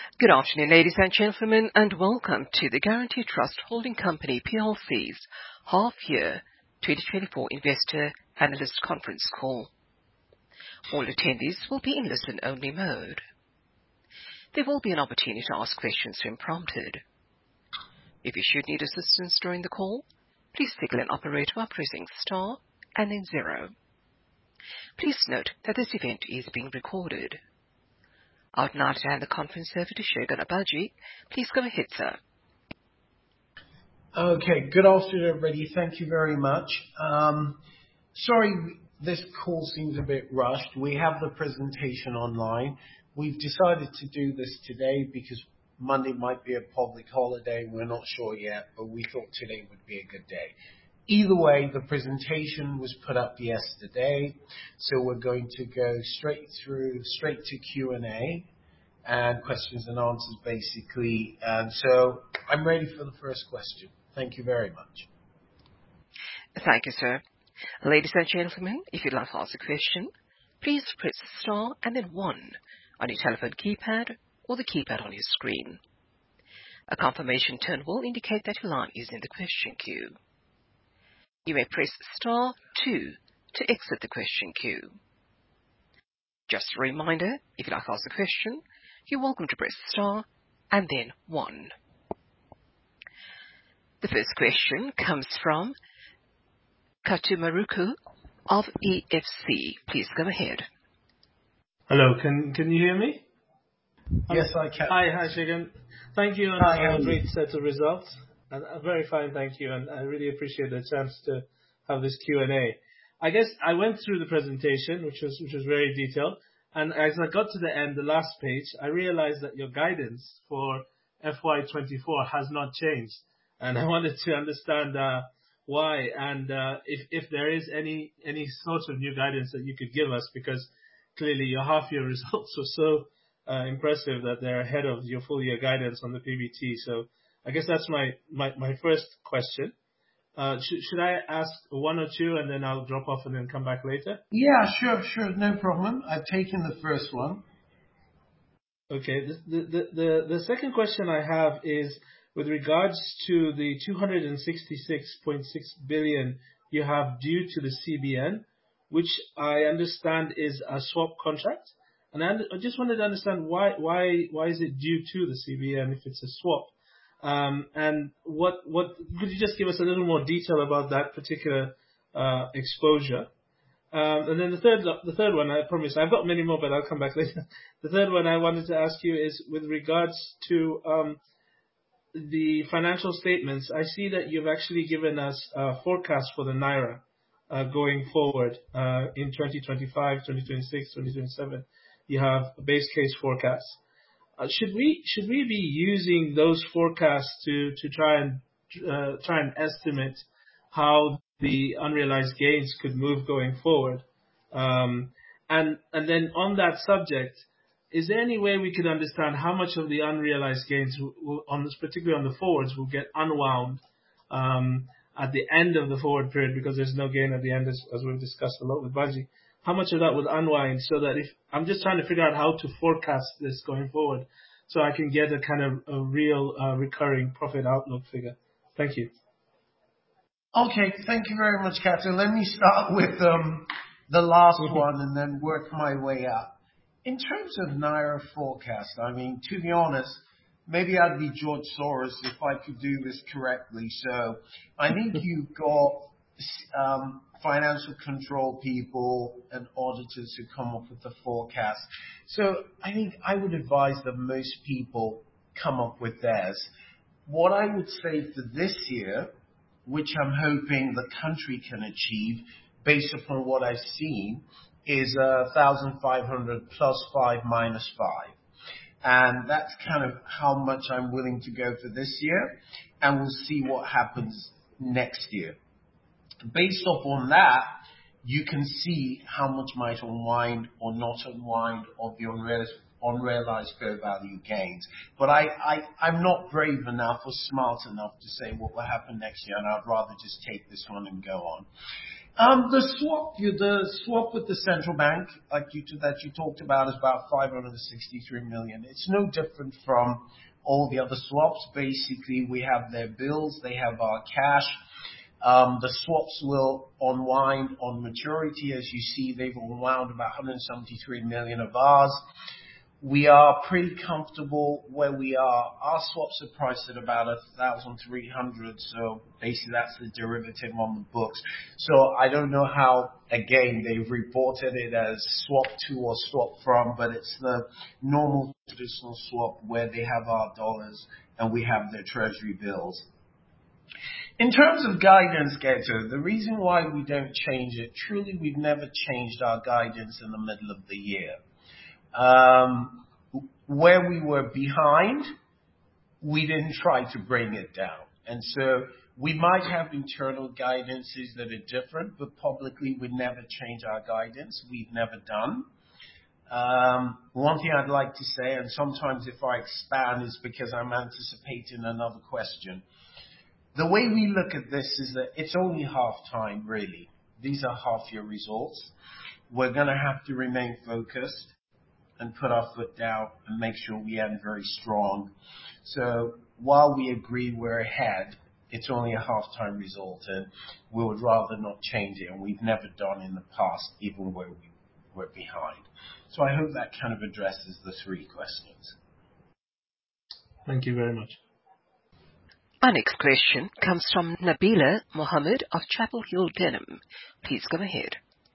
Good afternoon, ladies and gentlemen, and welcome to the Guaranty Trust Holding Company PLC's half-year 2024 Investor Analyst Conference Call. All attendees will be in listen-only mode. There will be an opportunity to ask questions when prompted. If you should need assistance during the call, please signal an operator by pressing star and then 0. Please note that this event is being recorded. I would now like to hand the conference over to Segun Agbaje. Please go ahead, sir. Okay, good afternoon, everybody. Thank you very much. Sorry, this call seems a bit rushed. We have the presentation online. We've decided to do this today because Monday might be a public holiday. We're not sure yet, but we thought today would be a good day. Either way, the presentation was put up yesterday, so we're going to go straight to Q&A and questions and answers, basically. And so I'm ready for the first question. Thank you very much. Thank you, sir. Ladies and gentlemen, if you'd like to ask a question, please press star and then 1 on your telephone keypad or the keypad on your screen. A confirmation tone will indicate that your line is in the question queue. You may press star 2 to exit the question queue. Just a reminder, if you'd like to ask a question, you're welcome to press star and then 1. The first question comes from Kato Maruku of EFC. Please go ahead. Hello, can you hear me? Yes, I can. Hi, Segun. Thank you on a great set of results. Very fine, thank you, and I really appreciate the chance to have this Q&A. I guess I went through the presentation, which was very detailed, and as I got to the end, the last page, I realized that your guidance for FY24 has not changed, and I wanted to understand why, and if there is any sort of new guidance that you could give us, because clearly your half-year results were so impressive that they're ahead of your full-year guidance on the PBT. So I guess that's my first question. Should I ask one or two and then I'll drop off and then come back later? Yeah, sure, no problem. I've taken the first one. Okay. The second question I have is with regards to the 266.6 billion you have due to the CBN, which I understand is a swap contract. And I just wanted to understand why is it due to the CBN if it's a swap? And what could you just give us a little more detail about that particular exposure? And then the third one, I promise I've got many more, but I'll come back later. The third one I wanted to ask you is with regards to the financial statements. I see that you've actually given us a forecast for the Naira going forward in 2025, 2026, 2027. You have a base case forecast. Should we be using those forecasts to try and estimate how the unrealized gains could move going forward? And then on that subject, is there any way we could understand how much of the unrealized gains, particularly on the forwards, will get unwound at the end of the forward period, because there's no gain at the end, as we've discussed a lot with Baji? How much of that will unwind, so that if I'm just trying to figure out how to forecast this going forward, so I can get a kind of a real recurring profit outlook figure. Thank you. Okay, thank you very much, Captain. Let me start with the last one and then work my way up. In terms of Naira forecast, I mean, to be honest, maybe I'd be George Soros if I could do this correctly. So I think you've got financial control people and auditors who come up with the forecast. So I think I would advise that most people come up with theirs. What I would say for this year, which I'm hoping the country can achieve based upon what I've seen, is 1,500 plus 5 minus 5. And that's kind of how much I'm willing to go for this year. And we'll see what happens next year. Based upon that, you can see how much might unwind or not unwind of the unrealized fair value gains. But I'm not brave enough or smart enough to say what will happen next year, and I'd rather just take this one and go on. The swap with the central bank, that you talked about, is about 563 million. It's no different from all the other swaps. Basically, we have their bills, they have our cash. The swaps will unwind on maturity. As you see, they've unwound about 173 million of ours. We are pretty comfortable where we are. Our swaps are priced at about 1,300, so basically that's the derivative on the books. So I don't know how, again, they've reported it as swap to or swap from, but it's the normal traditional swap where they have our dollars and we have their treasury bills. In terms of guidance, Gato, the reason why we don't change it, truly we've never changed our guidance in the middle of the year. Where we were behind, we didn't try to bring it down. And so we might have internal guidances that are different, but publicly we never change our guidance. We've never done. One thing I'd like to say, and sometimes if I expand, is because I'm anticipating another question. The way we look at this is that it's only half time, really. These are half-year results. We're going to have to remain focused and put our foot down and make sure we end very strong. So while we agree we're ahead, it's only a half-time result, and we would rather not change it, and we've never done in the past, even where we were behind. So I hope that kind of addresses the three questions. Thank you very much. Our next question comes from Nabila Mohammed of Chapel Hill Denham. Please go ahead.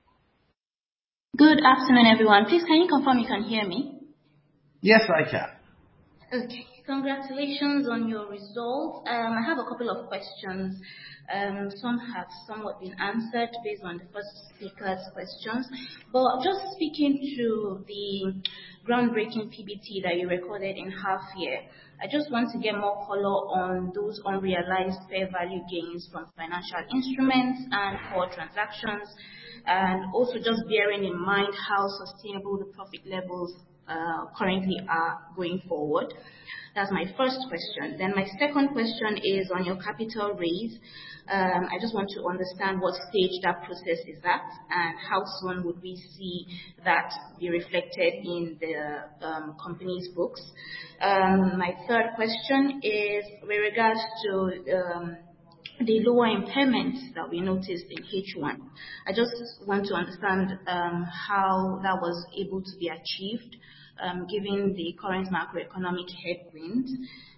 Good afternoon, everyone. Please, can you confirm you can hear me? Yes, I can. Okay. Congratulations on your results. I have a couple of questions. Some have somewhat been answered based on the first speaker's questions. But just speaking to the groundbreaking PBT that you recorded in half year, I just want to get more color on those unrealized fair value gains from financial instruments and core transactions, and also just bearing in mind how sustainable the profit levels currently are going forward. That's my first question. Then my second question is on your capital raise. I just want to understand what stage that process is at and how soon would we see that be reflected in the company's books. My third question is with regards to the lower impairments that we noticed in H1. I just want to understand how that was able to be achieved, given the current macroeconomic headwinds.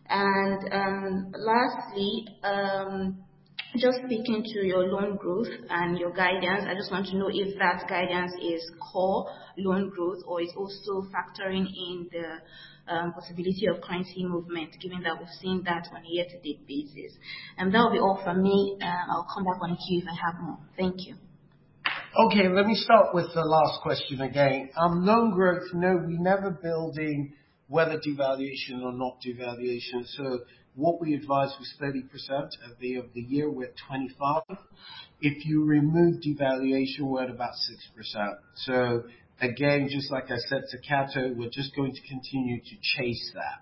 And lastly, just speaking to your loan growth and your guidance, I just want to know if that guidance is core loan growth or is also factoring in the possibility of currency movement, given that we've seen that on a year-to-date basis. And that will be all from me. I'll come back on the queue if I have more. Thank you. Okay, let me start with the last question again. Loan growth, no, we never build in whether devaluation or not devaluation. So what we advised was 30% at the end of the year. We're at 25%. If you remove devaluation, we're at about 6%. So again, just like I said to Cato, we're just going to continue to chase that.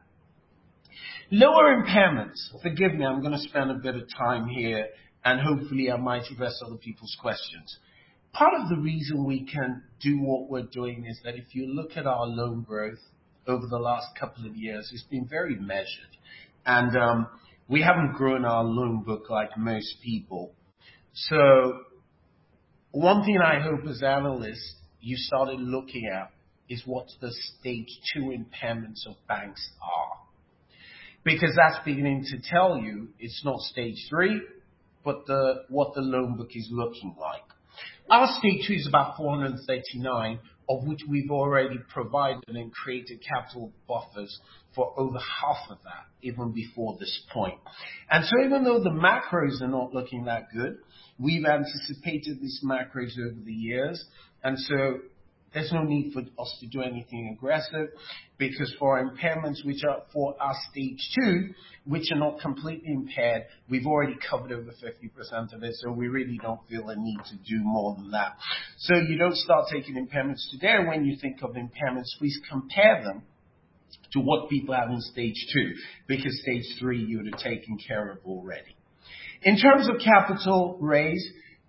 Lower impairments. Forgive me, I'm going to spend a bit of time here, and hopefully I might address other people's questions. Part of the reason we can do what we're doing is that if you look at our loan growth over the last couple of years, it's been very measured. And we haven't grown our loan book like most people. So one thing I hope as analysts you started looking at is what the stage 2 impairments of banks are. Because that's beginning to tell you it's not stage 3, but what the loan book is looking like. Our stage 2 is about 439, of which we've already provided and created capital buffers for over half of that, even before this point. And so even though the macros are not looking that good, we've anticipated these macros over the years. And so there's no need for us to do anything aggressive, because for our impairments, which are for our stage 2, which are not completely impaired, we've already covered over 50% of it, so we really don't feel a need to do more than that. So you don't start taking impairments today. When you think of impairments, please compare them to what people have in stage 2, because stage 3 you would have taken care of already. In terms of capital raise,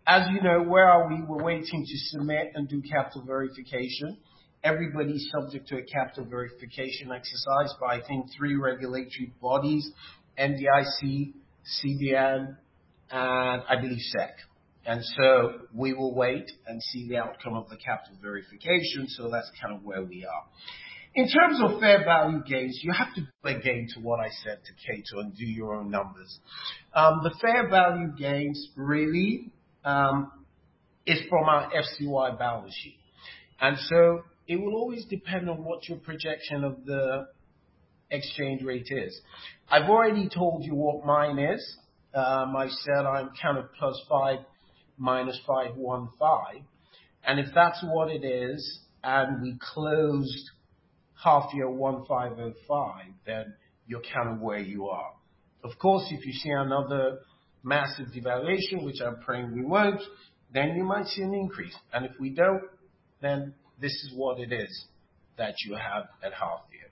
As you know, where are we? We're waiting to submit and do capital verification. Everybody's subject to a capital verification exercise by, I think, 3 regulatory bodies, NDIC, CBN, and I believe SEC. And so we will wait and see the outcome of the capital verification. So that's kind of where we are. In terms of fair value gains, you have to go again to what I said to Kato and do your own numbers. The fair value gains really is from our FCY balance sheet. And so it will always depend on what your projection of the exchange rate is. I've already told you what mine is. I said I'm kind of +5, -515. And if that's what it is, and we closed half year 1505, then you're kind of where you are. Of course, if you see another massive devaluation, which I'm praying we won't, then you might see an increase. And if we don't, then this is what it is that you have at half year.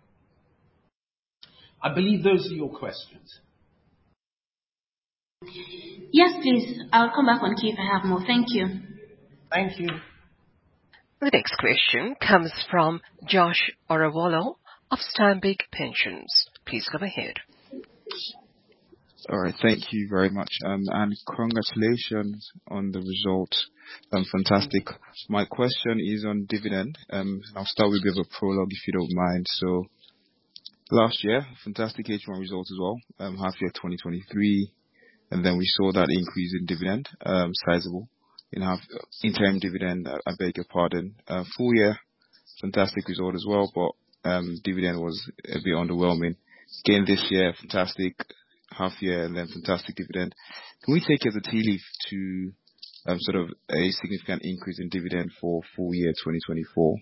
I believe those are your questions. Yes, please. I'll come back on queue if I have more. Thank you. Thank you. The next question comes from Josh Orawolo of Stanbic Pensions. Please go ahead. All right, thank you very much, and congratulations on the results. Fantastic. My question is on dividend. I'll start with a bit of a prologue, if you don't mind. So, last year, fantastic H1 results as well. Half year 2023, and then we saw that increase in dividend, sizable. Interim dividend, I beg your pardon. Full year, fantastic result as well, but dividend was a bit underwhelming. Again this year, fantastic half year and then fantastic dividend. Can we take as a tea leaf to sort of a significant increase in dividend for full year 2024?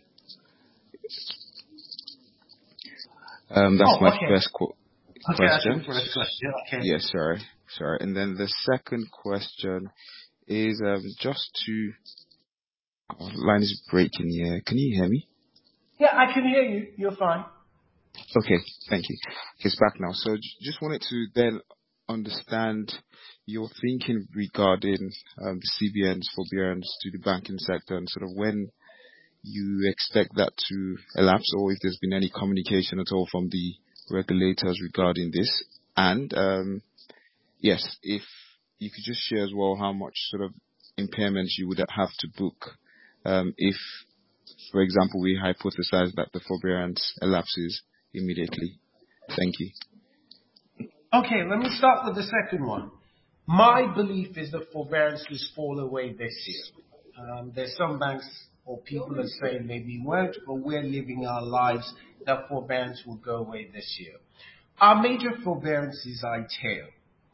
That's my first question. First question. Okay. Yes, sorry. And then the second question is just to... line is breaking here. Can you hear me? Yeah, I can hear you. You're fine. Okay, thank you. It's back now. So just wanted to then understand your thinking regarding the CBN's forbearance to the banking sector and sort of when you expect that to elapse, or if there's been any communication at all from the regulators regarding this. And yes, if you could just share as well how much sort of impairments you would have to book if, for example, we hypothesize that the forbearance elapses immediately. Thank you. Okay, let me start with the second one. My belief is that forbearance will fall away this year. There's some banks or people are saying maybe it won't, but we're living our lives that forbearance will go away this year. Our major forbearance is ITEO.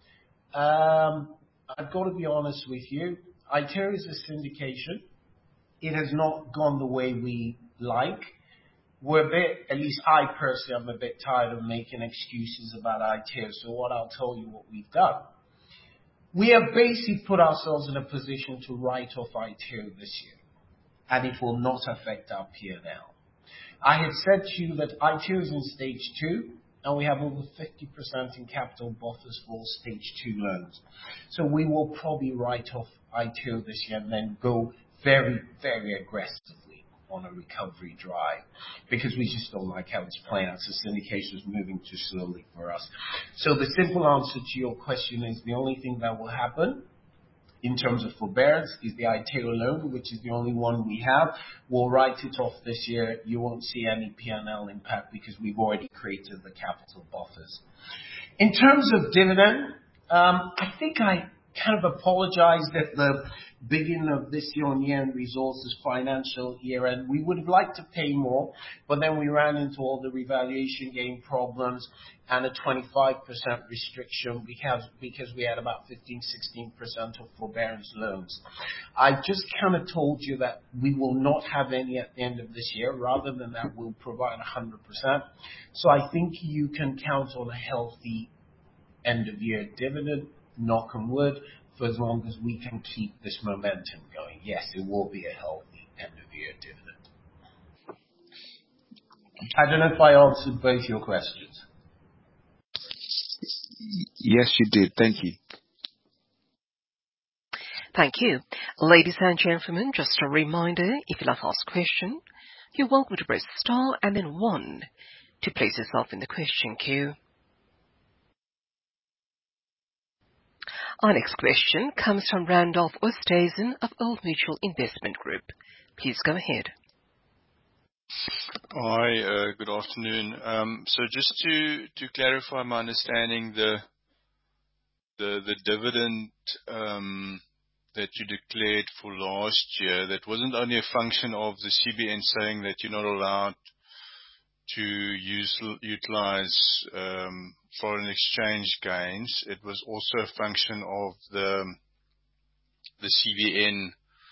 I've got to be honest with you. ITEO is a syndication. It has not gone the way we like. We're a bit, at least I personally, I'm a bit tired of making excuses about ITEO. So I'll tell you what we've done. We have basically put ourselves in a position to write off ITEO this year. And it will not affect our P&L. I had said to you that ITEO is in stage 2, and we have over 50% in capital buffers for stage 2 loans. So we will probably write off ITEO this year and then go very, very aggressively on a recovery drive, because we just don't like how it's playing out. So syndication is moving too slowly for us. So the simple answer to your question is the only thing that will happen in terms of forbearance is the ITEO loan, which is the only one we have. We'll write it off this year. You won't see any P&L impact because we've already created the capital buffers. In terms of dividend, I think I kind of apologized at the beginning of this year on year-end results, this financial year, and we would have liked to pay more, but then we ran into all the revaluation gain problems and a 25% restriction because we had about 15-16% of forbearance loans. I just kind of told you that we will not have any at the end of this year. Rather than that, we'll provide 100%. So I think you can count on a healthy end of year dividend, knock on wood, for as long as we can keep this momentum going. Yes, it will be a healthy end of year dividend. I don't know if I answered both your questions. Yes, you did. Thank you. Thank you. Ladies and gentlemen, just a reminder, if you'd like to ask a question, you're welcome to press star and then 1 to place yourself in the question queue. Our next question comes from Randolph Oosthuizen of Old Mutual Investment Group. Please go ahead. Hi, good afternoon. So just to clarify my understanding, the dividend that you declared for last year, that wasn't only a function of the CBN saying that you're not allowed to utilize foreign exchange gains. It was also a function of the CBN.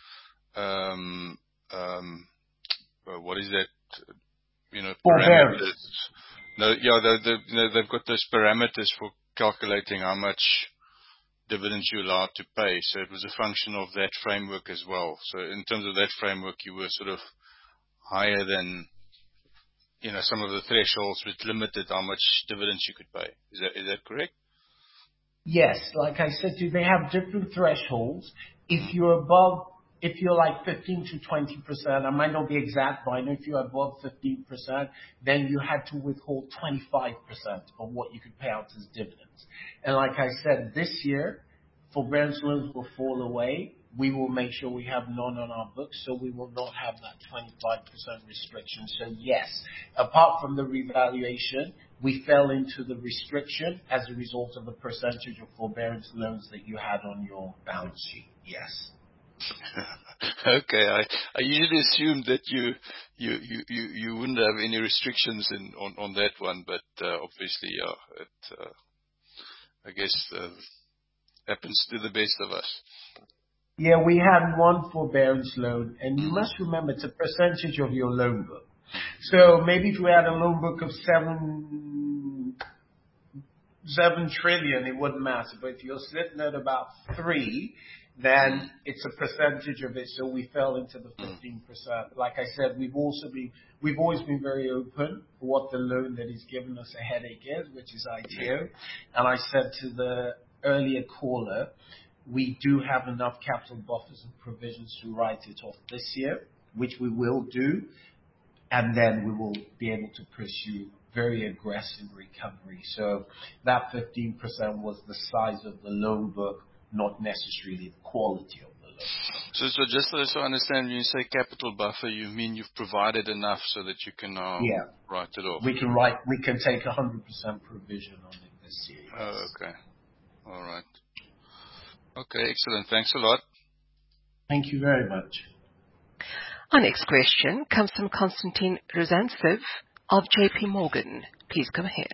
What is that? Parameters. No, yeah, they've got those parameters for calculating how much dividends you're allowed to pay. So it was a function of that framework as well. So in terms of that framework, you were sort of higher than some of the thresholds which limited how much dividends you could pay. Is that correct? Yes, like I said to you, they have different thresholds. If you're like 15 to 20%, I might not be exact, but I know if you're above 15%, then you had to withhold 25% of what you could pay out as dividends. And like I said, this year, forbearance loans will fall away. We will make sure we have none on our books, so we will not have that 25% restriction. So yes, apart from the revaluation, we fell into the restriction as a result of the percentage of forbearance loans that you had on your balance sheet. Yes. Okay, I usually assumed that you wouldn't have any restrictions on that one, but obviously, yeah, it I guess happens to the best of us. Yeah, we had one forbearance loan, and you must remember it's a percentage of your loan book. So maybe if we had a loan book of 7 trillion, it wouldn't matter. But if you're sitting at about 3, then it's a percentage of it. So we fell into the 15%. Like I said, we've always been very open for what the loan that is giving us a headache is, which is ITO. And I said to the earlier caller, we do have enough capital buffers and provisions to write it off this year, which we will do. And then we will be able to pursue very aggressive recovery. So that 15% was the size of the loan book, not necessarily the quality of the loan. So just so I understand, when you say capital buffer, you mean you've provided enough so that you can now write it off? We can take 100% provision on it this year. Yes. Oh, okay. All right. Okay, excellent. Thanks a lot. Thank you very much. Our next question comes from Konstantin Rozantsev of JP Morgan. Please go ahead.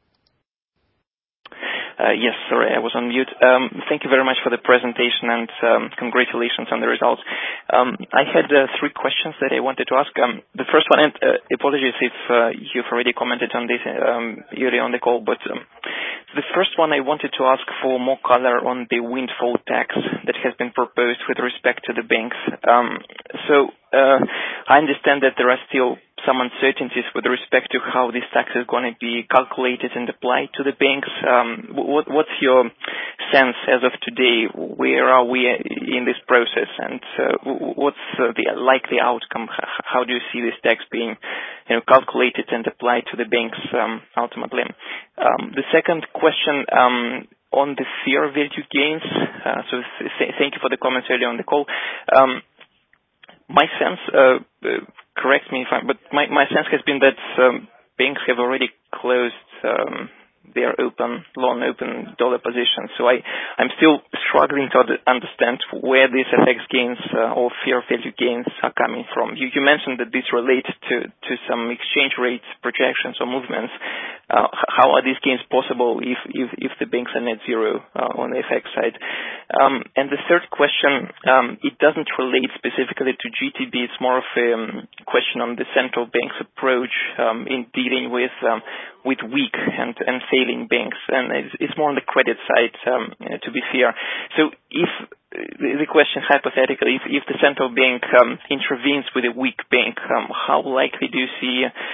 Yes, sorry, I was on mute. Thank you very much for the presentation and congratulations on the results. I had 3 questions that I wanted to ask. The first one, and apologies if you've already commented on this earlier on the call, but the first one I wanted to ask for more color on the windfall tax that has been proposed with respect to the banks. So I understand that there are still some uncertainties with respect to how this tax is going to be calculated and applied to the banks. What's your sense as of today? Where are we in this process, and what's the likely outcome? How do you see this tax being calculated and applied to the banks ultimately? The second question on the fair value gains. So thank you for the comments earlier on the call. My sense, correct me if I'm, but my sense has been that banks have already closed their open dollar positions. So I'm still struggling to understand where these FX gains or fair value gains are coming from. You mentioned that this relates to some exchange rates projections or movements. How are these gains possible if the banks are net zero on the FX side? And the third question, it doesn't relate specifically to GTB. It's more of a question on the central bank's approach in dealing with weak and failing banks, and it's more on the credit side, to be fair. So if the question hypothetically, if the central bank intervenes with a weak bank, how likely do you see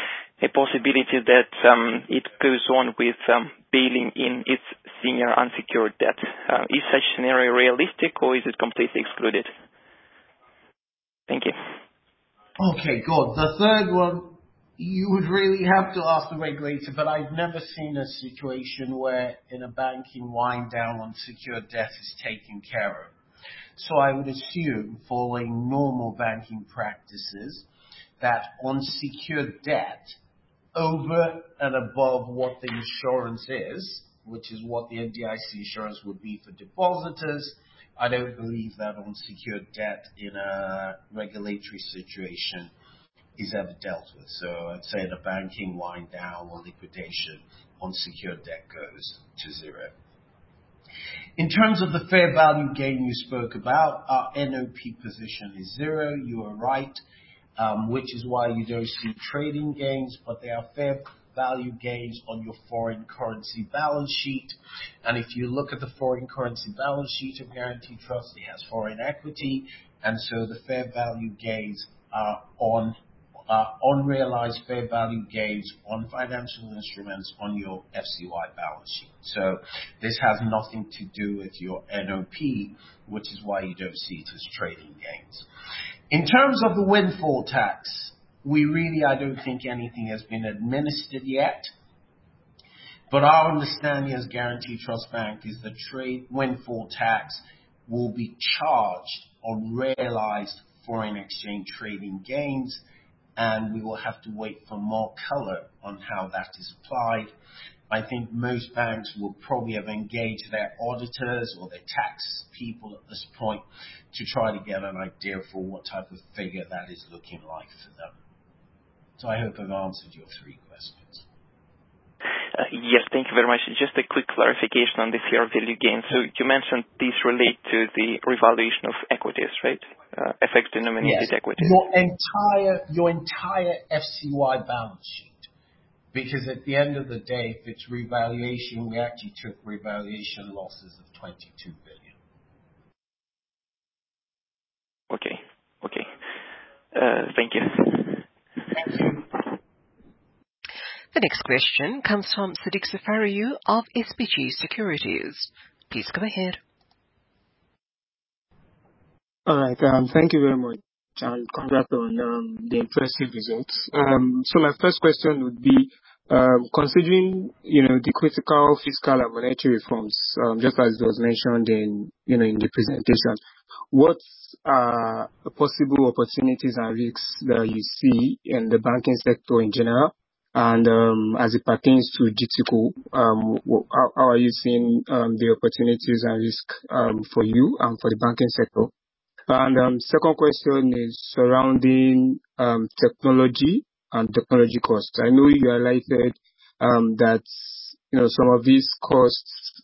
a possibility that it goes on with bailing in its senior unsecured debt. Is such scenario realistic, or is it completely excluded? Thank you. Okay, good. The third one, you would really have to ask the regulator, but I've never seen a situation where in a banking wind down unsecured debt is taken care of. So I would assume, following normal banking practices, that unsecured debt over and above what the insurance is, which is what the NDIC insurance would be for depositors, I don't believe that unsecured debt in a regulatory situation is ever dealt with. So I'd say in a banking wind down or liquidation, unsecured debt goes to zero. In terms of the fair value gain you spoke about, our NOP position is zero. You are right, which is why you don't see trading gains, but there are fair value gains on your foreign currency balance sheet. And if you look at the foreign currency balance sheet of Guaranty Trust, it has foreign equity, and so the fair value gains are on unrealized fair value gains on financial instruments on your FCY balance sheet. So this has nothing to do with your NOP, which is why you don't see it as trading gains. In terms of the windfall tax, I don't think anything has been administered yet. But our understanding as Guaranty Trust Bank is the trade windfall tax will be charged on realized foreign exchange trading gains, and we will have to wait for more color on how that is applied. I think most banks will probably have engaged their auditors or their tax people at this point to try to get an idea for what type of figure that is looking like for them. So I hope I've answered your three questions. Yes, thank you very much. Just a quick clarification on the fair value gain. So you mentioned these relate to the revaluation of equities, right? FX-denominated equities. Your entire FCY balance sheet. Because at the end of the day, if it's revaluation, we actually took revaluation losses of 22 billion. Okay. Thank you. Thank you. The next question comes from Sadiq Safariyu of SBG Securities. Please go ahead. All right. Thank you very much, and congrats on the impressive results. So my first question would be, considering the critical fiscal and monetary reforms, just as it was mentioned in the presentation, what are the possible opportunities and risks that you see in the banking sector in general? And as it pertains to GTCO, how are you seeing the opportunities and risk for you and for the banking sector? And second question is surrounding technology and technology costs. I know you highlighted that some of these costs,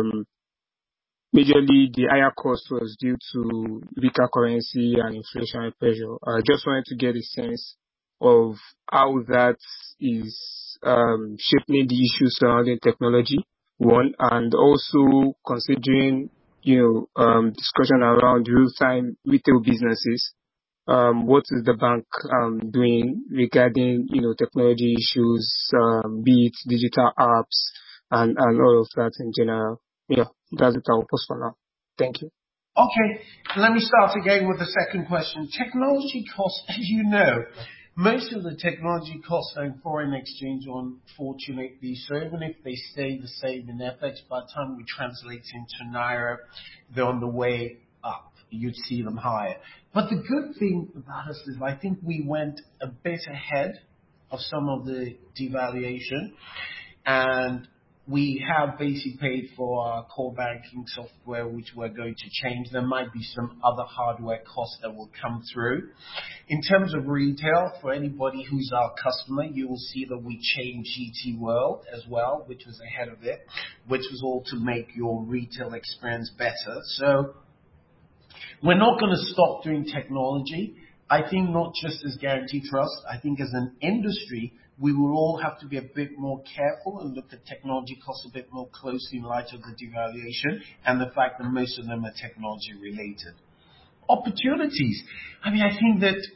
majorly the higher cost was due to weaker currency and inflationary pressure. I just wanted to get a sense of how that is shaping the issues surrounding technology, one, and also considering discussion around real-time retail businesses. What is the bank doing regarding technology issues, be it digital apps and all of that in general? Yeah, that's it. I'll pause for now. Thank you. Okay, let me start again with the second question. Technology costs, as you know, most of the technology costs are in foreign exchange, unfortunately. So even if they stay the same in FX, by the time we translate into Naira, they're on the way up. You'd see them higher. But the good thing about us is I think we went a bit ahead of some of the devaluation, and we have basically paid for our core banking software, which we're going to change. There might be some other hardware costs that will come through. In terms of retail, for anybody who's our customer, you will see that we changed GT World as well, which was ahead of it, which was all to make your retail experience better. So we're not going to stop doing technology. I think not just as Guaranty Trust, I think as an industry, we will all have to be a bit more careful and look at technology costs a bit more closely in light of the devaluation and the fact that most of them are technology related. Opportunities. I think that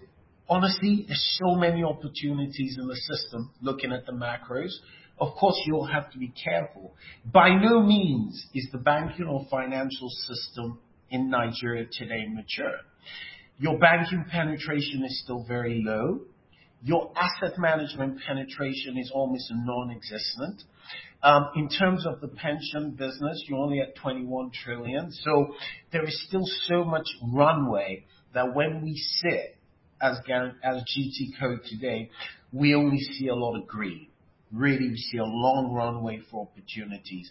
honestly, there's so many opportunities in the system looking at the macros. Of course, you'll have to be careful. By no means is the banking or financial system in Nigeria today mature. Your banking penetration is still very low. Your asset management penetration is almost non-existent. In terms of the pension business, you're only at 21 trillion. So there is still so much runway that when we sit as GT Code today, we only see a lot of green. Really, we see a long runway for opportunities.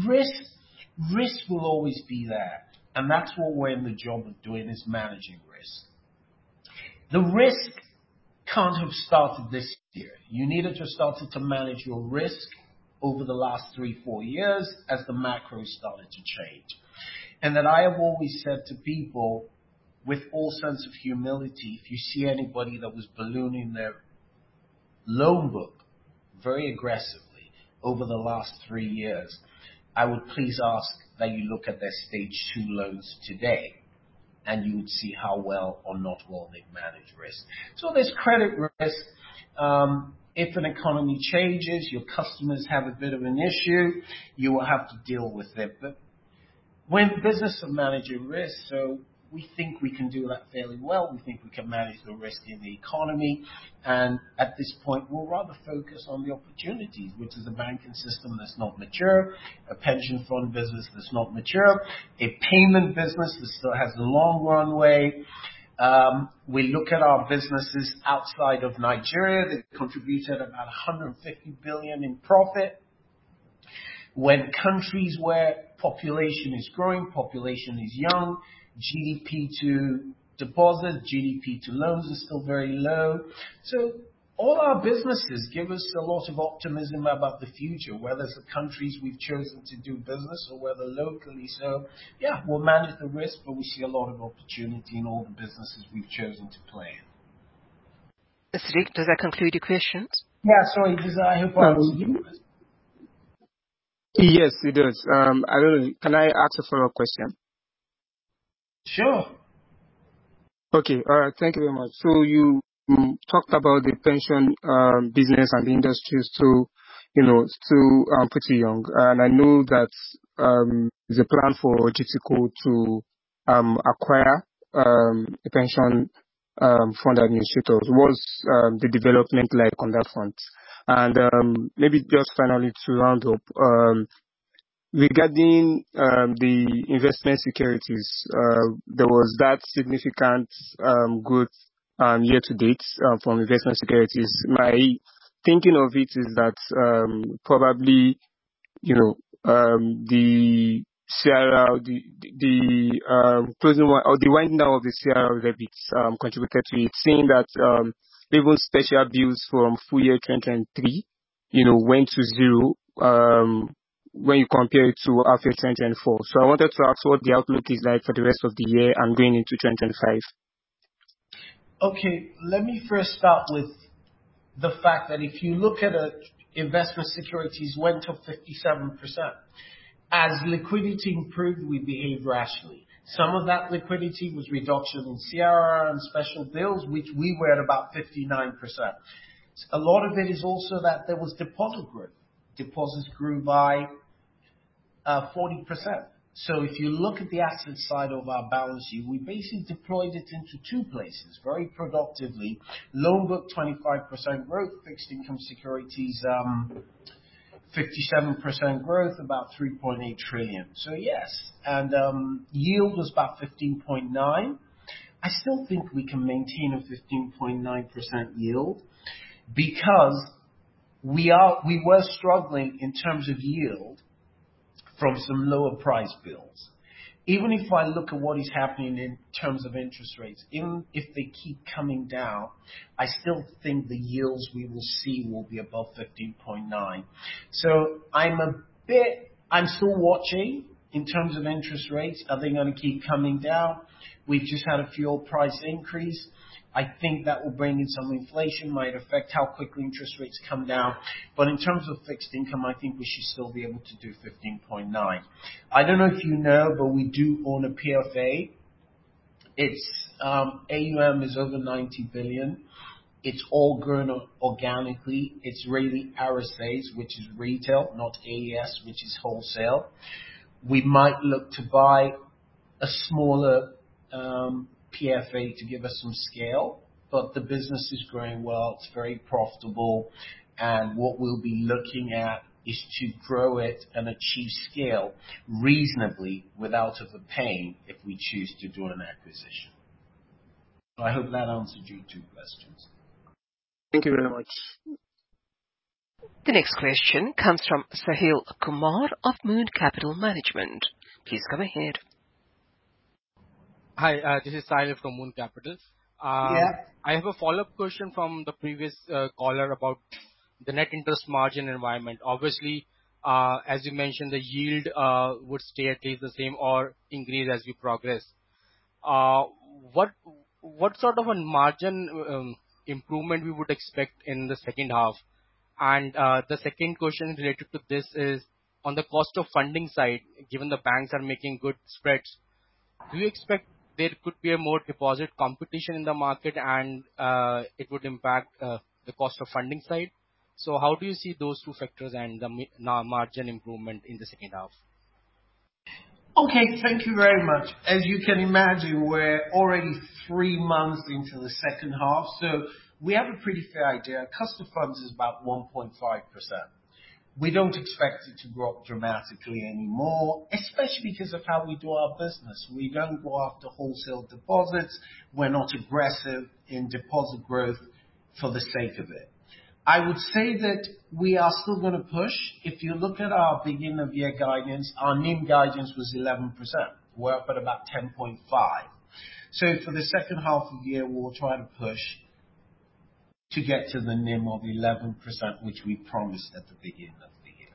Risk will always be there. And that's what we're in the job of doing, is managing risk. The risk can't have started this year. You needed to have started to manage your risk over the last 3-4 years as the macros started to change. And that I have always said to people, with all sense of humility, if you see anybody that was ballooning their loan book very aggressively over the last 3 years, I would please ask that you look at their stage 2 loans today, and you would see how well or not well they've managed risk. So there's credit risk. If an economy changes, your customers have a bit of an issue, you will have to deal with it. But when business are managing risk, so we think we can do that fairly well. We think we can manage the risk in the economy. And at this point, we'll rather focus on the opportunities, which is a banking system that's not mature, a pension fund business that's not mature, a payment business that still has a long runway. We look at our businesses outside of Nigeria. They contributed about 150 billion in profit. When countries where population is growing, population is young, GDP to deposits, GDP to loans is still very low. So all our businesses give us a lot of optimism about the future, whether it's the countries we've chosen to do business or whether locally. So yeah, we'll manage the risk, but we see a lot of opportunity in all the businesses we've chosen to play in. Sadiq, does that conclude your questions? Yeah, sorry, I hope I answered your question. Yes, it does. I don't know. Can I ask a follow-up question? Sure. Okay. All right. Thank you very much. So you talked about the pension business and the industry still pretty young. And I know that there's a plan for GTCO to acquire a pension fund administrator. What's the development like on that front? And maybe just finally to round up, regarding the investment securities, there was that significant growth year to date from investment securities. My thinking of it is that probably the CRR, the closing or the winding down of the CRR debits contributed to it, seeing that even special bills from full year 2023 went to zero when you compare it to after 2024. So I wanted to ask what the outlook is like for the rest of the year and going into 2025. Okay, let me first start with the fact that if you look at investment securities went up 57%. As liquidity improved, we behaved rationally. Some of that liquidity was reduction in CRR and special bills, which we were at about 59%. A lot of it is also that there was deposit growth. Deposits grew by 40%. So if you look at the asset side of our balance sheet, we basically deployed it into two places very productively. Loan book 25% growth, fixed income securities 57% growth, about 3.8 trillion. So yes, and yield was about 15.9. I still think we can maintain a 15.9% yield because we were struggling in terms of yield from some lower price bills. Even if I look at what is happening in terms of interest rates, even if they keep coming down, I still think the yields we will see will be above 15.9. So I'm still watching in terms of interest rates. Are they going to keep coming down? We've just had a fuel price increase. I think that will bring in some inflation, might affect how quickly interest rates come down. But in terms of fixed income, I think we should still be able to do 15.9. I don't know if you know, but we do own a PFA. It's AUM is over 90 billion. It's all grown organically. It's really RSAs, which is retail, not AES, which is wholesale. We might look to buy a smaller PFA to give us some scale, but the business is growing well. It's very profitable, and what we'll be looking at is to grow it and achieve scale reasonably without overpaying if we choose to do an acquisition. I hope that answered your two questions. Thank you very much. The next question comes from Sahil Kumar of Moon Capital Management. Please go ahead. Hi, this is Sahil from Moon Capital. I have a follow-up question from the previous caller about the net interest margin environment. Obviously, as you mentioned, the yield would stay at least the same or increase as we progress. What sort of a margin improvement we would expect in the second half? And the second question related to this is on the cost of funding side, given the banks are making good spreads, do you expect there could be a more deposit competition in the market and it would impact the cost of funding side? So how do you see those two factors and the margin improvement in the second half? Okay, thank you very much. As you can imagine, we're already 3 months into the second half, so we have a pretty fair idea. Cost of funds is about 1.5%. We don't expect it to go up dramatically anymore, especially because of how we do our business. We don't go after wholesale deposits. We're not aggressive in deposit growth for the sake of it. I would say that we are still going to push. If you look at our beginning of year guidance, our NIM guidance was 11%. We're up at about 10.5. So for the second half of the year, we'll try to push to get to the NIM of 11%, which we promised at the beginning of the year.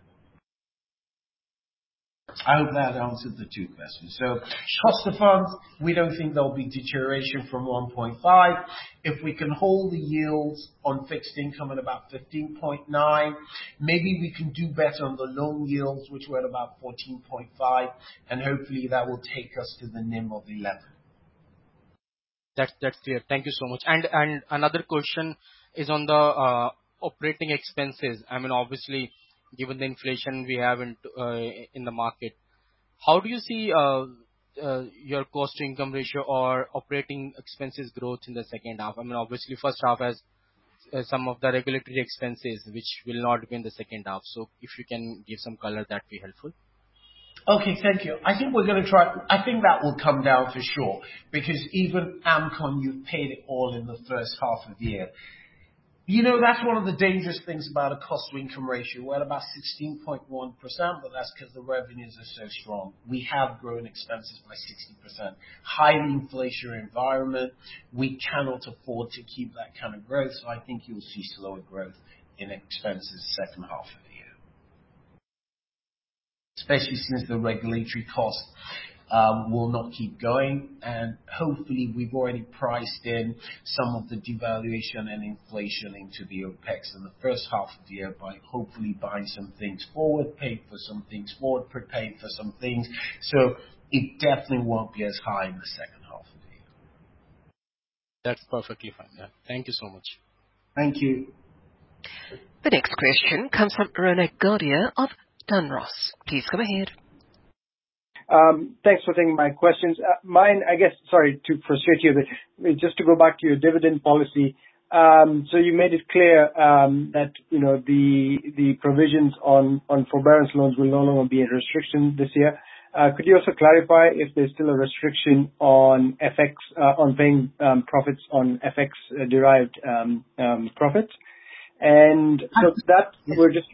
I hope that answered the two questions. So cost of funds, we don't think there'll be deterioration from 1.5. If we can hold the yields on fixed income at about 15.9, maybe we can do better on the loan yields, which were at about 14.5, and hopefully that will take us to the NIM of 11. That's clear. Thank you so much. And another question is on the operating expenses. I mean, obviously, given the inflation we have in the market, how do you see your cost to income ratio or operating expenses growth in the second half? I mean, obviously, first half has some of the regulatory expenses, which will not be in the second half. So if you can give some color, that'd be helpful. Okay, thank you. I think we're going to try. I think that will come down for sure, because even AMCON, you've paid it all in the first half of the year. You know, that's one of the dangerous things about a cost to income ratio. We're at about 16.1%, but that's because the revenues are so strong. We have grown expenses by 60%. Highly inflationary environment. We cannot afford to keep that kind of growth, so I think you'll see slower growth in expenses second half of the year. Especially since the regulatory costs will not keep going, and hopefully we've already priced in some of the devaluation and inflation into the OPEX in the first half of the year by hopefully buying some things forward, paid for some things forward, prepaid for some things. So it definitely won't be as high in the second half of the year. That's perfectly fine. Yeah. Thank you so much. Thank you. The next question comes from Ronak Gadhia of Dunross. Please go ahead. Thanks for taking my questions. Mine, I guess, sorry to frustrate you, but just to go back to your dividend policy. So you made it clear that the provisions on forbearance loans will no longer be a restriction this year. Could you also clarify if there's still a restriction on FX on paying profits on FX derived profits? And so that we're just.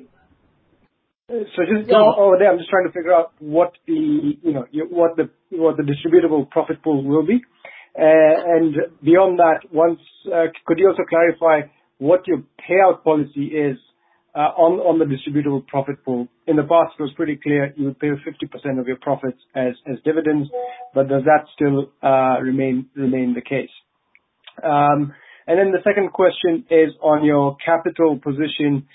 So just over there, I'm just trying to figure out what the distributable profit pool will be, and beyond that, could you also clarify what your payout policy is on the distributable profit pool? In the past, it was pretty clear you would pay 50% of your profits as dividends, but does that still remain the case? And then the second question is on your capital position.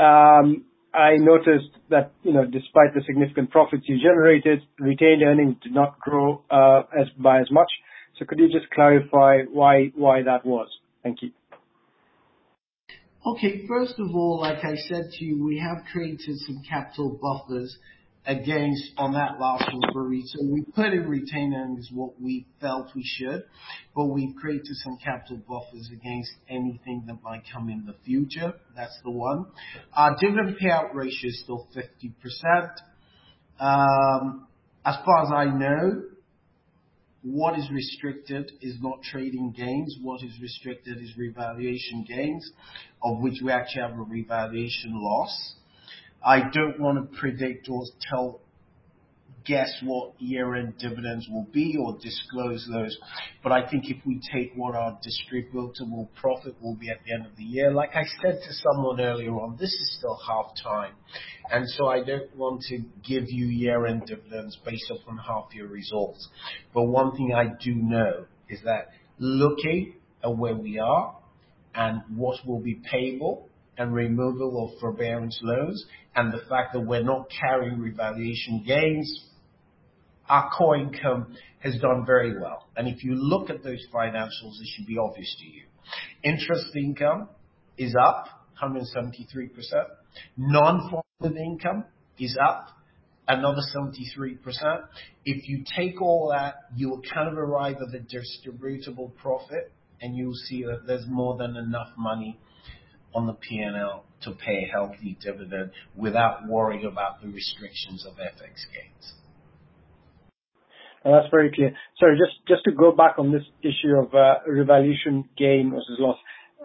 I noticed that, despite the significant profits you generated, retained earnings did not grow by as much. So could you just clarify why that was? Thank you. Okay, first of all, like I said to you, we have created some capital buffers against on that last one for so we put in retained earnings what we felt we should, but we've created some capital buffers against anything that might come in the future. That's the one. Our dividend payout ratio is still 50%. As far as I know, what is restricted is not trading gains. What is restricted is revaluation gains, of which we actually have a revaluation loss. I don't want to predict or guess what year-end dividends will be or disclose those. But I think if we take what our distributable profit will be at the end of the year, like I said to someone earlier on, this is still half time. And so I don't want to give you year-end dividends based upon half-year results. But one thing I do know is that looking at where we are and what will be payable and removal of forbearance loans, and the fact that we're not carrying revaluation gains, our core income has done very well. And if you look at those financials, it should be obvious to you. Interest income is up 173%. Non-funded income is up another 73%. If you take all that, you will kind of arrive at the distributable profit, and you'll see that there's more than enough money on the P&L to pay a healthy dividend without worrying about the restrictions of FX gains. That's very clear. Sorry, just to go back on this issue of revaluation gain versus loss.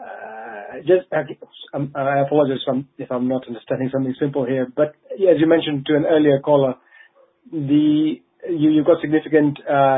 I apologize if I'm not understanding something simple here, but as you mentioned to an earlier caller, you've got significant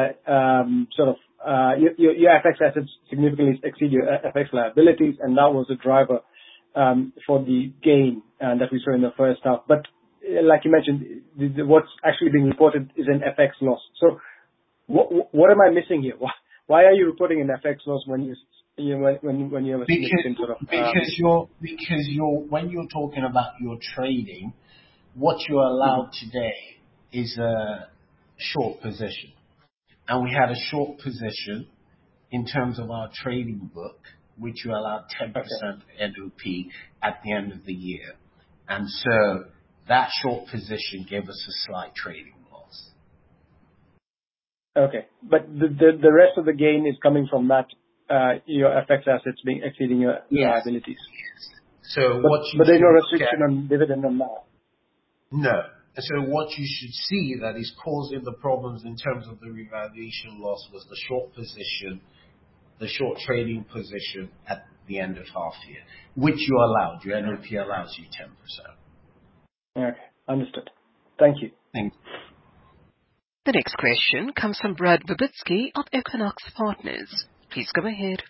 your FX assets significantly exceed your FX liabilities, and that was the driver for the gain that we saw in the first half. But like you mentioned, what's actually being reported is an FX loss. So what am I missing here? Why are you reporting an FX loss when you have a significant sort of? Because when you're talking about your trading, what you're allowed today is a short position, and we had a short position in terms of our trading book, which you allowed 10% NOP at the end of the year, and so that short position gave us a slight trading loss. Okay, but the rest of the gain is coming from that your FX assets exceeding your liabilities. Yes. So but there's no restriction on dividend on that. No. So what you should see that is causing the problems in terms of the revaluation loss was the short position, the short trading position at the end of half year, which you allowed. Your NOP allows you 10%. Okay, understood. Thank you. Thank you. The next question comes from Brad Babitsky of Equinox Partners. Please go ahead.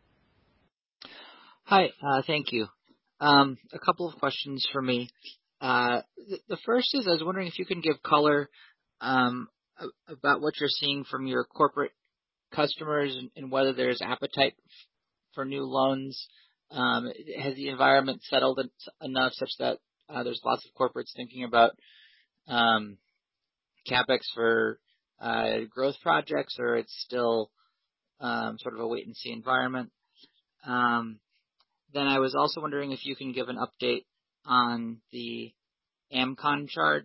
Hi, thank you. A couple of questions for me. The first is I was wondering if you can give color about what you're seeing from your corporate customers and whether there's appetite for new loans. Has the environment settled enough such that there's lots of corporates thinking about CapEx for growth projects, or it's still sort of a wait-and-see environment? Then I was also wondering if you can give an update on the AMCON charge.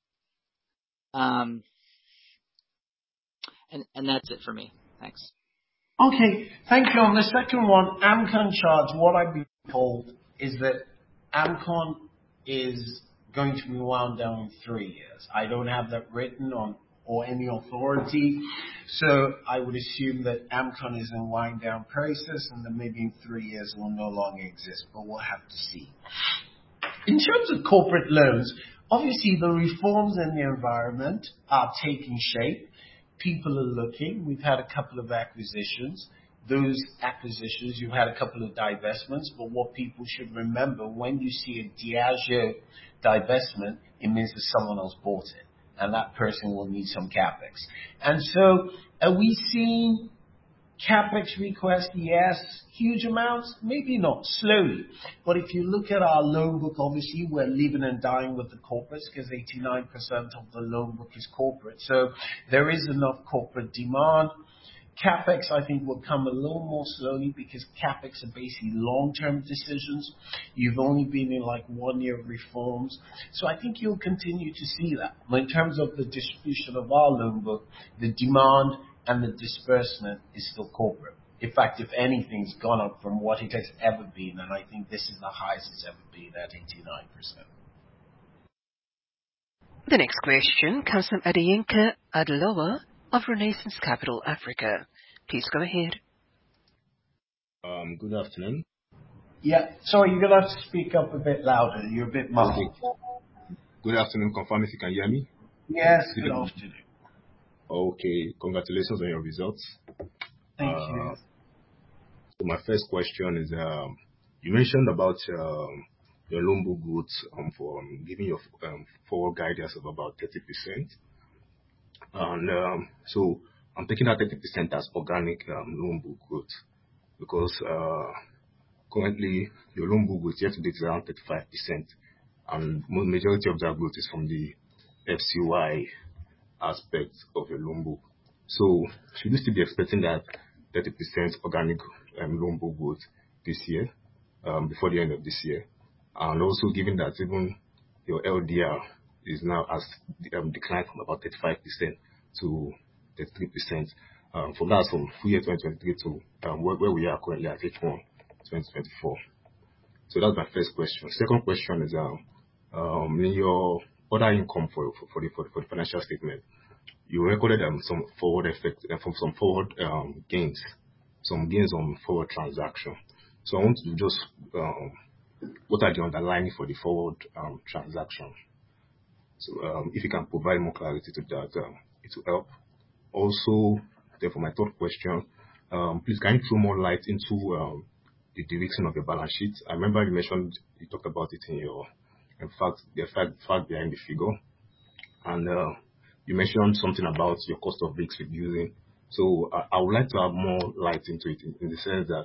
And that's it for me. Thanks. Okay, thank you. On the second one, AMCON charge, what I've been told is that AMCON is going to be wound down in 3 years. I don't have that written on or any authority, so I would assume that AMCON is in wind down process, and then maybe in 3 years it will no longer exist, but we'll have to see. In terms of corporate loans, obviously the reforms in the environment are taking shape. People are looking. We've had a couple of acquisitions. Those acquisitions, you've had a couple of divestments, but what people should remember, when you see a Diageo divestment, it means that someone else bought it, and that person will need some CapEx. And so, are we seeing CapEx requests? Yes. Huge amounts? Maybe not. Slowly. But if you look at our loan book, obviously we're living and dying with the corporates because 89% of the loan book is corporate. So there is enough corporate demand. CapEx, I think, will come a little more slowly because CapEx are basically long-term decisions. You've only been in like 1 year of reforms. So I think you'll continue to see that. In terms of the distribution of our loan book, the demand and the disbursement is still corporate. In fact, if anything, it's gone up from what it has ever been, and I think this is the highest it's ever been at 89%. The next question comes from Adeyinka Adelowa of Renaissance Capital Africa. Please go ahead. Good afternoon. Yeah, sorry, you're going to have to speak up a bit louder. You're a bit muffled. Good afternoon. Confirm if you can hear me. Yes, good afternoon. Okay, congratulations on your results. Thank you. So my first question is, you mentioned about your loan book growth for giving your forward guidance of about 30%. And so I'm taking that 30% as organic loan book growth because currently your loan book growth year to date is around 35%, and majority of that growth is from the FCY aspect of your loan book. So should we still be expecting that 30% organic loan book growth this year, before the end of this year? And also given that even your LDR is now has declined from about 35% to 33%. From that, from full year 2023 to where we are currently at H1 2024. So that's my first question. Second question is in your other income for the financial statement, you recorded some forward effect from some forward gains, some gains on forward transaction. So I want to just what are the underlying for the forward transaction? So if you can provide more clarity to that, it will help. Also, therefore, my third question, please can you throw more light into the de-risking of your balance sheet? I remember you mentioned, you talked about it in your, in fact, the fact behind the figure. And you mentioned something about your cost of risk reducing. So I would like to have more light into it in the sense that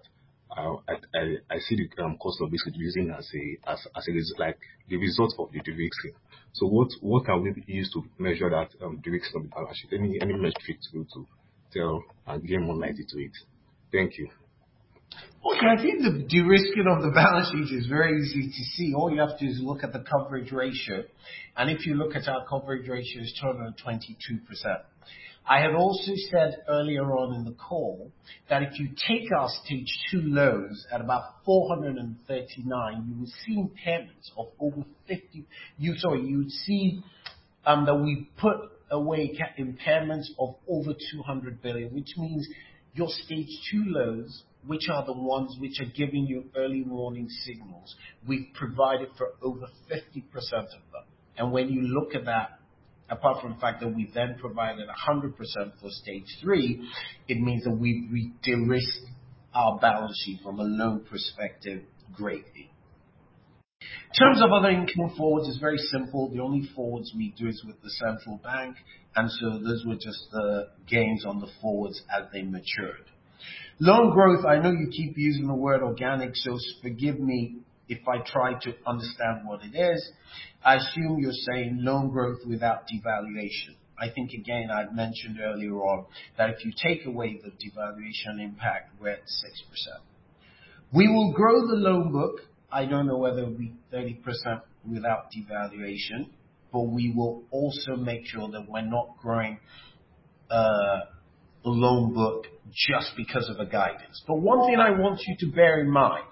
I see the cost of risk reducing as like the result of the de-risking. So what can we use to measure that de-risking of the balance sheet? Any metric to tell and gain more light into it? Thank you. Okay, I think the de-risking of the balance sheet is very easy to see. All you have to do is look at the coverage ratio. And if you look at our coverage ratio, it's 222%. I had also said earlier on in the call that if you take our stage 2 loans at about 439, you will see impairments of over 50. You would see that we put away impairments of over 200 billion, which means your stage 2 loans, which are the ones which are giving you early warning signals, we've provided for over 50% of them. And when you look at that, apart from the fact that we then provided 100% for stage 3, it means that we de-risked our balance sheet from a loan perspective greatly. In terms of other income forwards, it's very simple. The only forwards we do is with the central bank, and so those were just the gains on the forwards as they matured. Loan growth, I know you keep using the word organic, so forgive me if I try to understand what it is. I assume you're saying loan growth without devaluation. I think, again, I've mentioned earlier on that if you take away the devaluation impact, we're at 6%. We will grow the loan book. I don't know whether it'll be 30% without devaluation, but we will also make sure that we're not growing the loan book just because of a guidance. But one thing I want you to bear in mind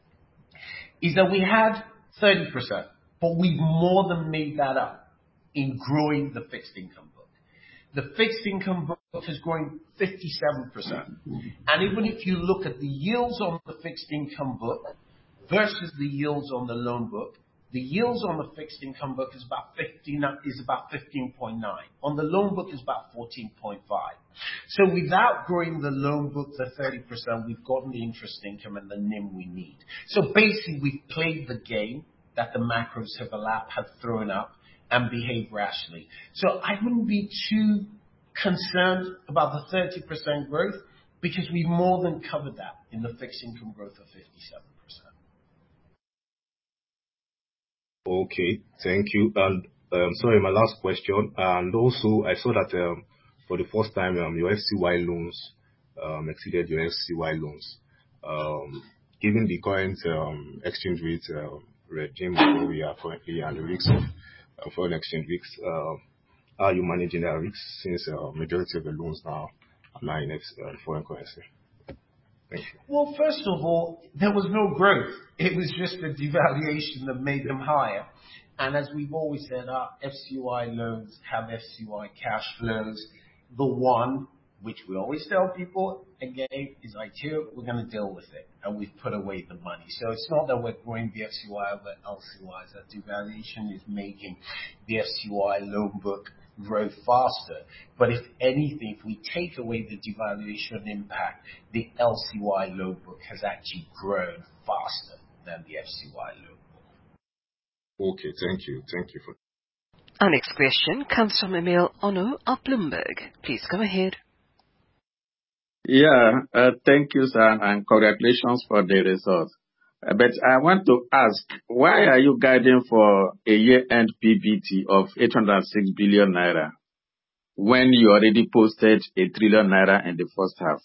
is that we had 30%, but we've more than made that up in growing the fixed income book. The fixed income book is growing 57%. And even if you look at the yields on the fixed income book versus the yields on the loan book, the yields on the fixed income book is about 15.9. On the loan book is about 14.5. So without growing the loan book to 30%, we've gotten the interest income and the NIM we need. So basically, we've played the game that the macros have thrown up and behaved rationally. So I wouldn't be too concerned about the 30% growth because we more than covered that in the fixed income growth of 57%. Okay, thank you. And sorry, my last question. And also, I saw that for the first time, your FCY loans exceeded your FCY loans. Given the current exchange rate regime where we are currently and the risks of foreign exchange risks, how are you managing that risk since majority of the loans now are now in foreign currency? Thank you. Well, first of all, there was no growth. It was just a devaluation that made them higher. And as we've always said, our FCY loans have FCY cash flows. The one, which we always tell people, again, is ITO, we're going to deal with it. And we've put away the money. So it's not that we're growing the FCY over LCYs. That devaluation is making the FCY loan book grow faster. But if anything, if we take away the devaluation impact, the LCY loan book has actually grown faster than the FCY loan book. Okay, thank you. Thank you for. Our next question comes from Emil Ono of Bloomberg. Please go ahead. Yeah, thank you, sir, and congratulations for the results. But I want to ask, why are you guiding for a year-end PBT of 806 billion naira when you already posted 1 trillion naira in the first half?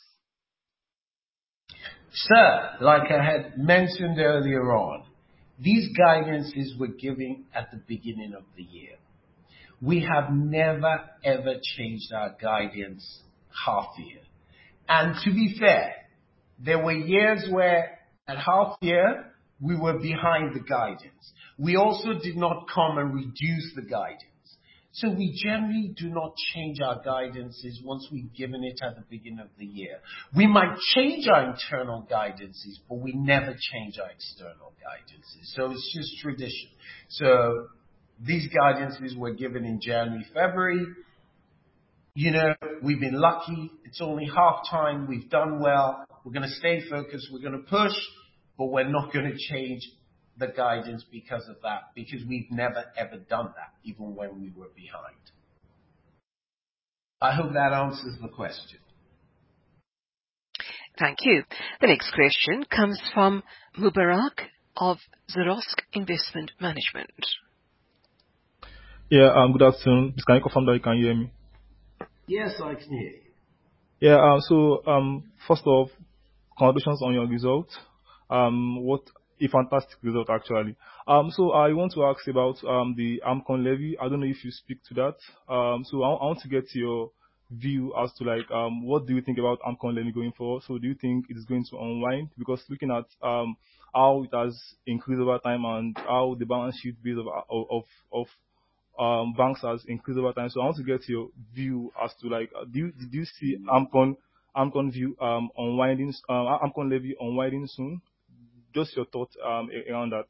Sir, like I had mentioned earlier on, these guidances were given at the beginning of the year. We have never ever changed our guidance half year. And to be fair, there were years where at half year we were behind the guidance. We also did not come and reduce the guidance. So we generally do not change our guidances once we've given it at the beginning of the year. We might change our internal guidances, but we never change our external guidances. So it's just tradition. So these guidances were given in January, February. You know, we've been lucky. It's only half time. We've done well. We're going to stay focused. We're going to push, but we're not going to change the guidance because of that, because we've never ever done that, even when we were behind. I hope that answers the question. Thank you. The next question comes from Mubarak of Zerosk Investment Management. Yeah, good afternoon. Can you confirm that you can hear me? Yes, I can hear you. Yeah, first off, congratulations on your results. What a fantastic result, actually. So I want to ask about the AMCON levy. I don't know if you speak to that. So I want to get your view as to what do you think about AMCON levy going forward? So do you think it is going to unwind? Because looking at how it has increased over time and how the balance sheet base of banks has increased over time. So I want to get your view as to do you see AMCON view unwinding, AMCON levy unwinding soon? Just your thoughts around that.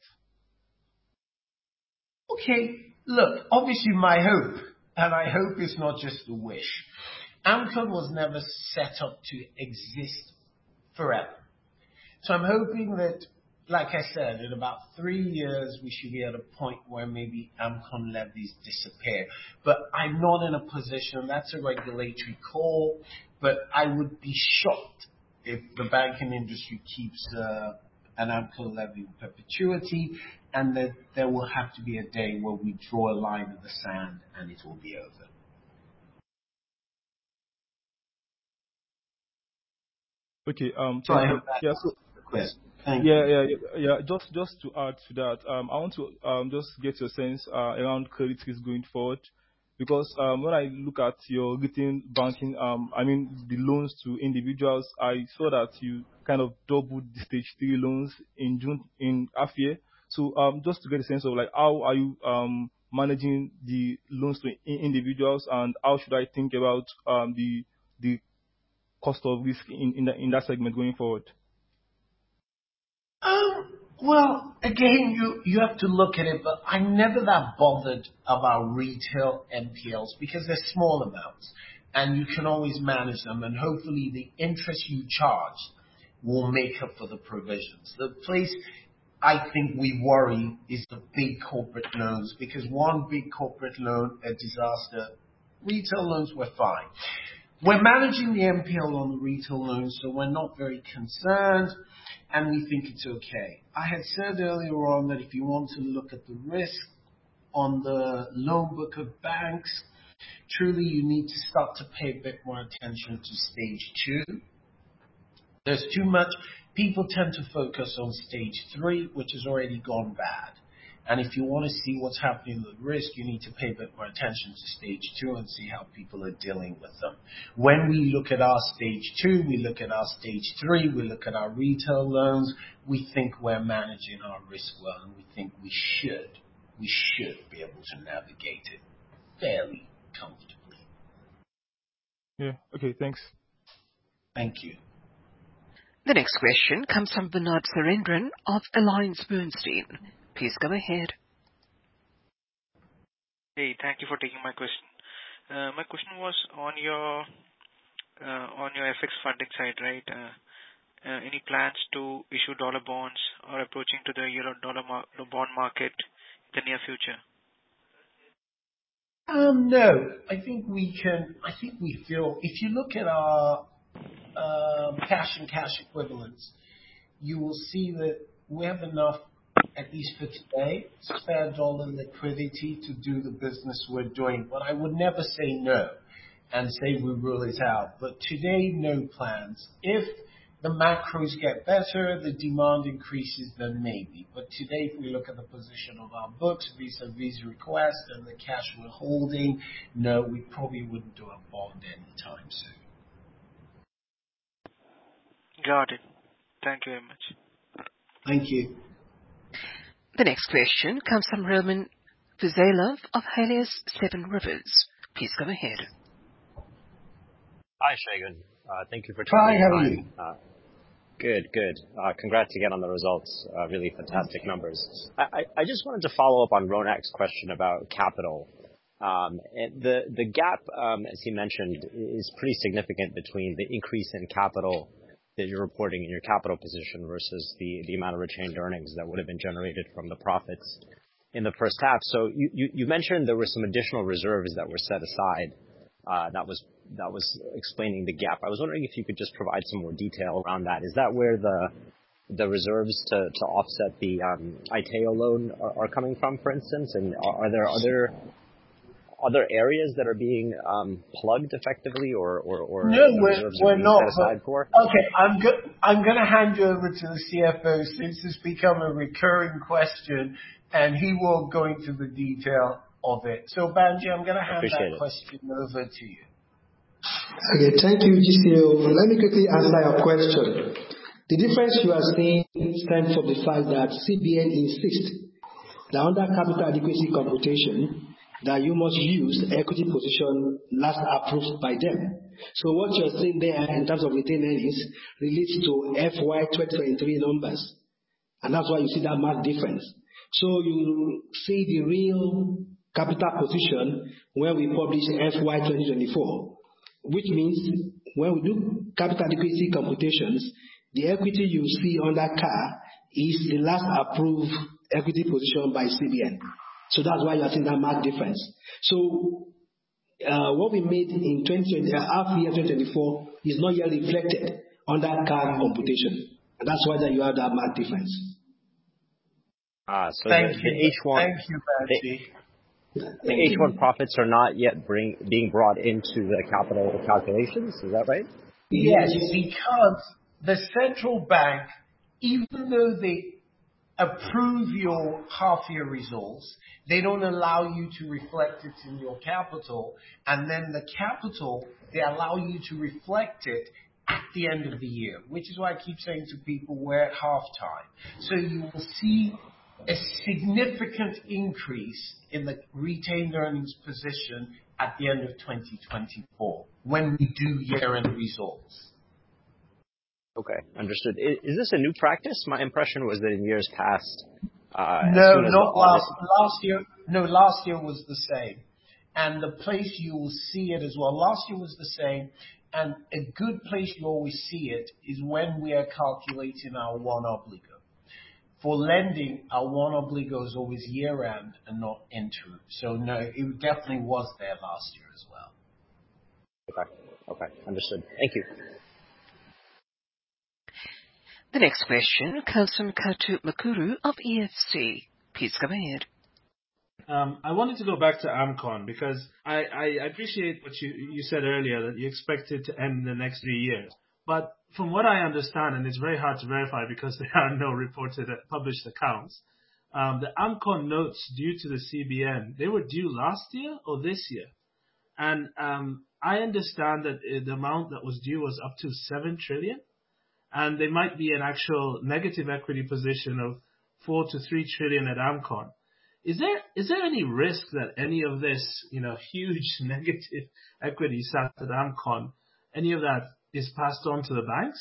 Okay, look, obviously my hope, and I hope it's not just a wish, AMCON was never set up to exist forever. So I'm hoping that, like I said, in about 3 years, we should be at a point where maybe AMCON levies disappear. But I'm not in a position, that's a regulatory call, but I would be shocked if the banking industry keeps an AMCON levy in perpetuity, and that there will have to be a day where we draw a line in the sand and it will be over. Okay. So I hope that's the question. Thank you. Yeah. Just to add to that, I want to just get your sense around credit risk going forward, because when I look at your retail banking, the loans to individuals, I saw that you kind of doubled the stage 3 loans in June in half year. So just to get a sense of how are you managing the loans to individuals, and how should I think about the cost of risk in that segment going forward? Well, again, you have to look at it, but I'm never that bothered about retail NPLs because they're small amounts and you can always manage them, and hopefully the interest you charge will make up for the provisions. The place I think we worry is the big corporate loans, because one big corporate loan, a disaster. Retail loans were fine. We're managing the NPL on the retail loans, so we're not very concerned, and we think it's okay. I had said earlier on that if you want to look at the risk on the loan book of banks, truly you need to start to pay a bit more attention to stage 2 There's too much. People tend to focus on stage 3, which has already gone bad. And if you want to see what's happening with risk, you need to pay a bit more attention to stage 2 and see how people are dealing with them. When we look at our stage 2, we look at our stage 3, we look at our retail loans, we think we're managing our risk well, and we think we should be able to navigate it fairly comfortably. Yeah. Okay. Thanks. Thank you. The next question comes from Bernard Surendran of AllianceBernstein. Please go ahead. Hey, thank you for taking my question. My question was on your FX funding side, right? Any plans to issue dollar bonds or approaching to the euro dollar bond market in the near future? No. I think we feel, if you look at our cash and cash equivalents, you will see that we have enough, at least for today, spare dollar liquidity to do the business we're doing. But I would never say no and say we rule it out. But today, no plans. If the macros get better, the demand increases, then maybe. But today, if we look at the position of our books, vis-a-vis request and the cash we're holding, no, we probably wouldn't do a bond anytime soon. Got it. Thank you very much. Thank you. The next question comes from Roman Fuzailov of Helios Seven Rivers. Please go ahead. Hi, Segun. Thank you for taking the time. Hi, how are you? Good. Congrats again on the results. Really fantastic numbers. I just wanted to follow up on Ronak's question about capital. The gap, as he mentioned, is pretty significant between the increase in capital that you're reporting in your capital position versus the amount of retained earnings that would have been generated from the profits in the first half. So you mentioned there were some additional reserves that were set aside. That was explaining the gap. I was wondering if you could just provide some more detail around that. Is that where the reserves to offset the ITEO loan are coming from, for instance? And are there other areas that are being plugged effectively, or no, reserves we're are being not set aside for? Okay, I'm going to hand you over to the CFO since it's become a recurring question, and he will go into the detail of it. So, Banji, I'm going to hand that question over to you. Okay, thank you, GCO. Let me quickly answer your question. The difference you are seeing stems from the fact that CBN insists that under capital adequacy computation, that you must use equity position last approved by them. So what you're seeing there in terms of retained earnings relates to FY 2023 numbers. And that's why you see that marked difference. So you see the real capital position when we publish FY 2024, which means when we do capital adequacy computations, the equity you see under CAR is the last approved equity position by CBN. So that's why you are seeing that marked difference. So what we made in half year 2024 is not yet reflected on that CAR computation. And that's why you have that marked difference. So Thank the you. H1, Thank you, Banji. the H1 profits are not yet being brought into the capital calculations. Is that right? Yes, because the central bank, even though they approve your half-year results, they don't allow you to reflect it in your capital, and then the capital, they allow you to reflect it at the end of the year, which is why I keep saying to people, we're at halftime. So you will see a significant increase in the retained earnings position at the end of 2024 when we do year-end results. Okay, understood. Is this a new practice? My impression was that in years past, no, not last year. No, last year was the same, and the place you will see it as well. Last year was the same, and a good place you always see it is when we are calculating our one obligo. For lending, our one obligo is always year-end and not interim. So no, it definitely was there last year as well. Okay, understood. Thank you. The next question comes from Katu Makuru of EFC. Please go ahead. I wanted to go back to AMCON because I appreciate what you said earlier, that you expect it to end in the next 3 years. But from what I understand, and it's very hard to verify because there are no reported published accounts, the AMCON notes due to the CBN, they were due last year or this year. And I understand that the amount that was due was up to 7 trillion. And there might be an actual negative equity position of 4 to 3 trillion at AMCON. Is there any risk that any of this, huge negative equity sat at AMCON, any of that is passed on to the banks?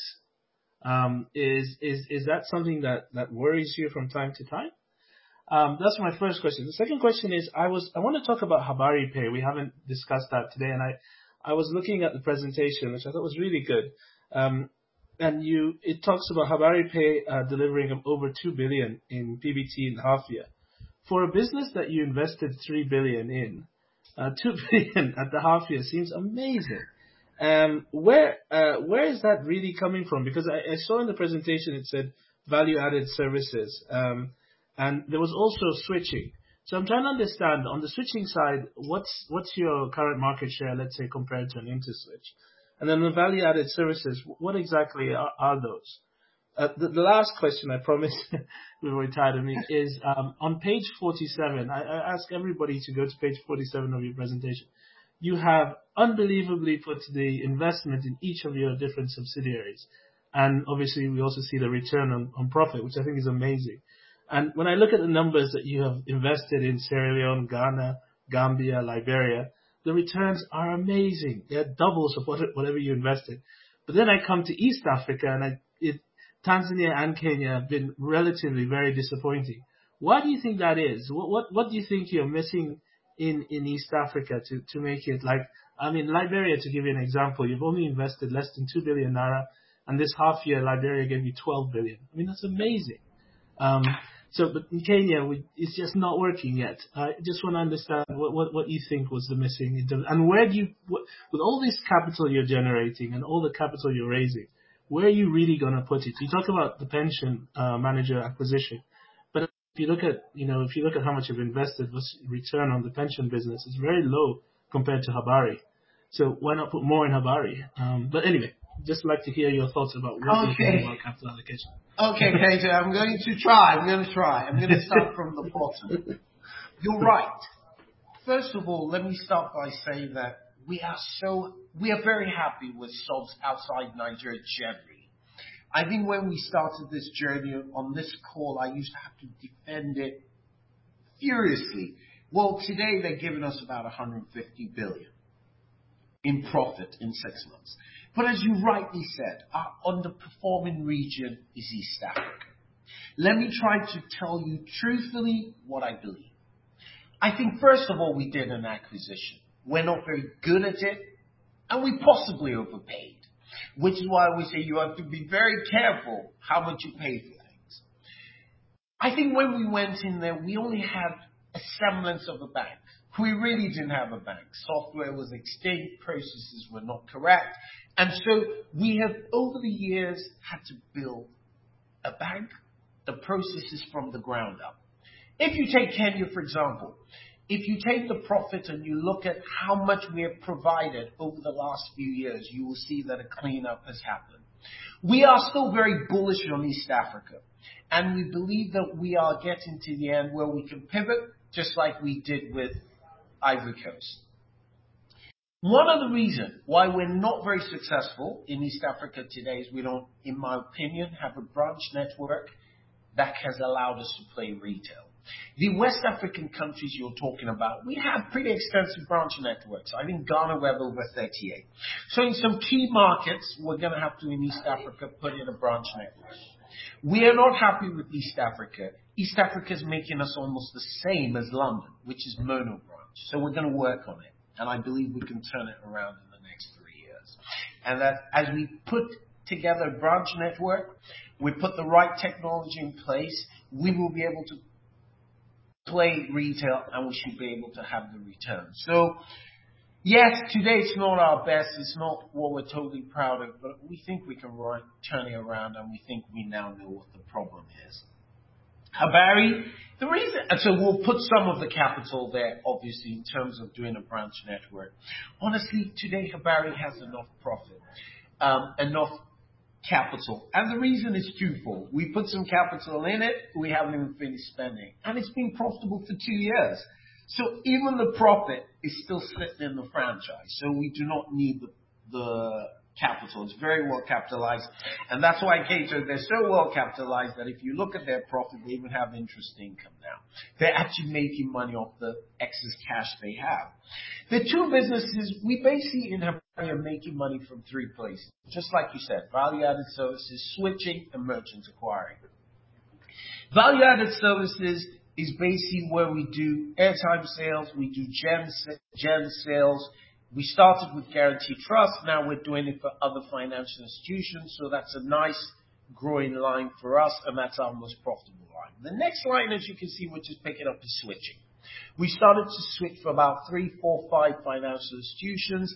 Is that something that worries you from time to time? That's my first question. The second question is, I want to talk about Habari Pay. We haven't discussed that today, and I was looking at the presentation, which I thought was really good. And it talks about Habari Pay delivering over 2 billion in PBT in half year. For a business that you invested 3 billion in, 2 billion at the half year seems amazing. Where is that really coming from? Because I saw in the presentation it said value-added services, and there was also switching. So I'm trying to understand, on the switching side, what's your current market share, let's say, compared to an InterSwitch? And then the value-added services, what exactly are those? The last question, I promise we were tired of me, is on page 47. I ask everybody to go to page 47 of your presentation. You have unbelievably put the investment in each of your different subsidiaries. And obviously, we also see the return on profit, which I think is amazing. And when I look at the numbers that you have invested in Sierra Leone, Ghana, Gambia, Liberia, the returns are amazing. They're doubles of whatever you invested. But then I come to East Africa, and Tanzania and Kenya have been relatively very disappointing. Why do you think that is? What do you think you're missing in East Africa to make it like, Liberia, to give you an example, you've only invested less than 2 billion naira, and this half year Liberia gave you 12 billion. That's amazing. But in Kenya, it's just not working yet. I just want to understand what you think was the missing, and where do you, with all this capital you're generating and all the capital you're raising, where are you really going to put it? You talk about the pension manager acquisition, but if you look at how much you've invested, what's return on the pension business is very low compared to Habari. So why not put more in Habari? But anyway, just like to hear your thoughts about what you think about capital allocation. Okay, Kato, I'm going to try. I'm going to start from the bottom. You're right. First of all, let me start by saying that we are very happy with subs outside Nigeria generally. I think when we started this journey on this call, I used to have to defend it furiously. Well, today they're giving us about 150 billion in profit in 6 months. But as you rightly said, our underperforming region is East Africa. Let me try to tell you truthfully what I believe. I think, first of all, we did an acquisition. We're not very good at it, and we possibly overpaid, which is why we say you have to be very careful how much you pay for things. I think when we went in there, we only had a semblance of a bank. We really didn't have a bank. Software was extinct, processes were not correct, and so we have, over the years, had to build a bank, the processes from the ground up. If you take Kenya, for example, if you take the profit and you look at how much we have provided over the last few years, you will see that a cleanup has happened. We are still very bullish on East Africa, and we believe that we are getting to the end where we can pivot, just like we did with Ivory Coast. One of the reasons why we're not very successful in East Africa today is we don't, in my opinion, have a branch network that has allowed us to play retail. The West African countries you're talking about, we have pretty extensive branch networks. I think Ghana we have over 38. So in some key markets, we're going to have to, in East Africa, put in a branch network. We are not happy with East Africa. East Africa is making us almost the same as London, which is mono branch. So we're going to work on it. And I believe we can turn it around in the next 3 years. And that as we put together a branch network, we put the right technology in place, we will be able to play retail, and we should be able to have the return. So, yes, today it's not our best, it's not what we're totally proud of, but we think we can turn it around, and we think we now know what the problem is. Habari, the reason, so we'll put some of the capital there, obviously, in terms of doing a branch network. Honestly, today Habari has enough profit, enough capital. And the reason is twofold. We put some capital in it, we haven't even finished spending. And it's been profitable for 2 years. So even the profit is still sitting in the franchise. So we do not need the capital. It's very well capitalized. And that's why Cato, they're so well capitalized that if you look at their profit, they even have interest income now. They're actually making money off the excess cash they have. The two businesses, we basically in Habari are making money from three places. Just like you said, value-added services, switching, and merchant acquiring. Value-added services is basically where we do airtime sales, we do gen sales. We started with Guaranty Trust, now we're doing it for other financial institutions, so that's a nice growing line for us, and that's our most profitable line. The next line, as you can see, which is picking up, is switching. We started to switch for about 3, 4, 5 financial institutions.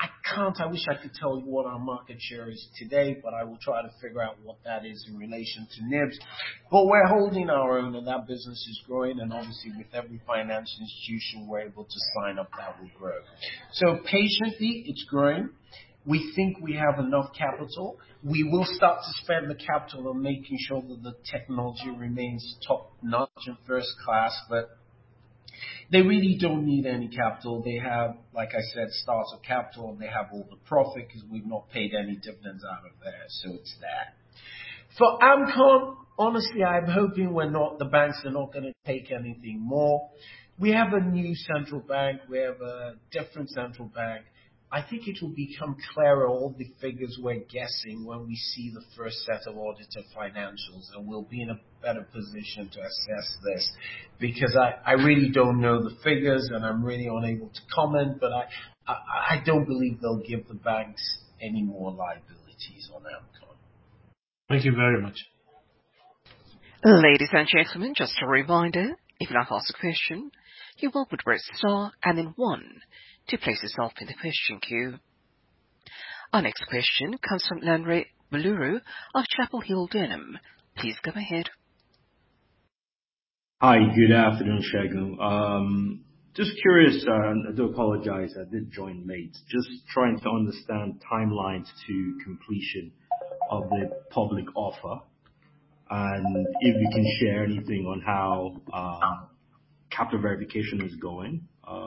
I wish I could tell you what our market share is today, but I will try to figure out what that is in relation to NIBS. But we're holding our own, and that business is growing, and obviously with every financial institution we're able to sign up, that will grow. So patiently, it's growing. We think we have enough capital. We will start to spend the capital on making sure that the technology remains top-notch and first class, but they really don't need any capital. They have, like I said, startup capital, and they have all the profit because we've not paid any dividends out of there, so it's that. For AMCON, honestly, I'm hoping the banks are not going to take anything more. We have a new central bank. We have a different central bank. I think it will become clearer, all the figures we're guessing, when we see the first set of audited financials, and we'll be in a better position to assess this, because I really don't know the figures, and I'm really unable to comment, but I don't believe they'll give the banks any more liabilities on AMCON. Thank you very much. Ladies and gentlemen, just a reminder, if you'd like to ask a question, you're welcome to press star and then 1 to place yourself in the question queue. Our next question comes from Lanre Maluru of Chapel Hill Denham. Please go ahead. Hi, good afternoon, Segun. Just curious, I do apologize, I did join late. Just trying to understand timelines to completion of the public offer, and if you can share anything on how capital verification is going.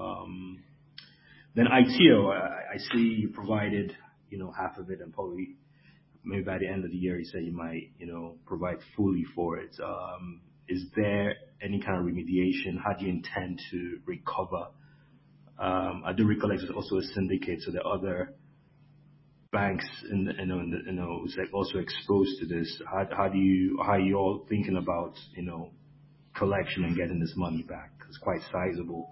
Then ITO, I see you provided, half of it, and probably maybe by the end of the year you say you might, provide fully for it. Is there any kind of remediation? How do you intend to recover? I do recollect there's also a syndicate, so there are other banks who's like also exposed to this. How are you all thinking about, collection and getting this money back? It's quite sizable.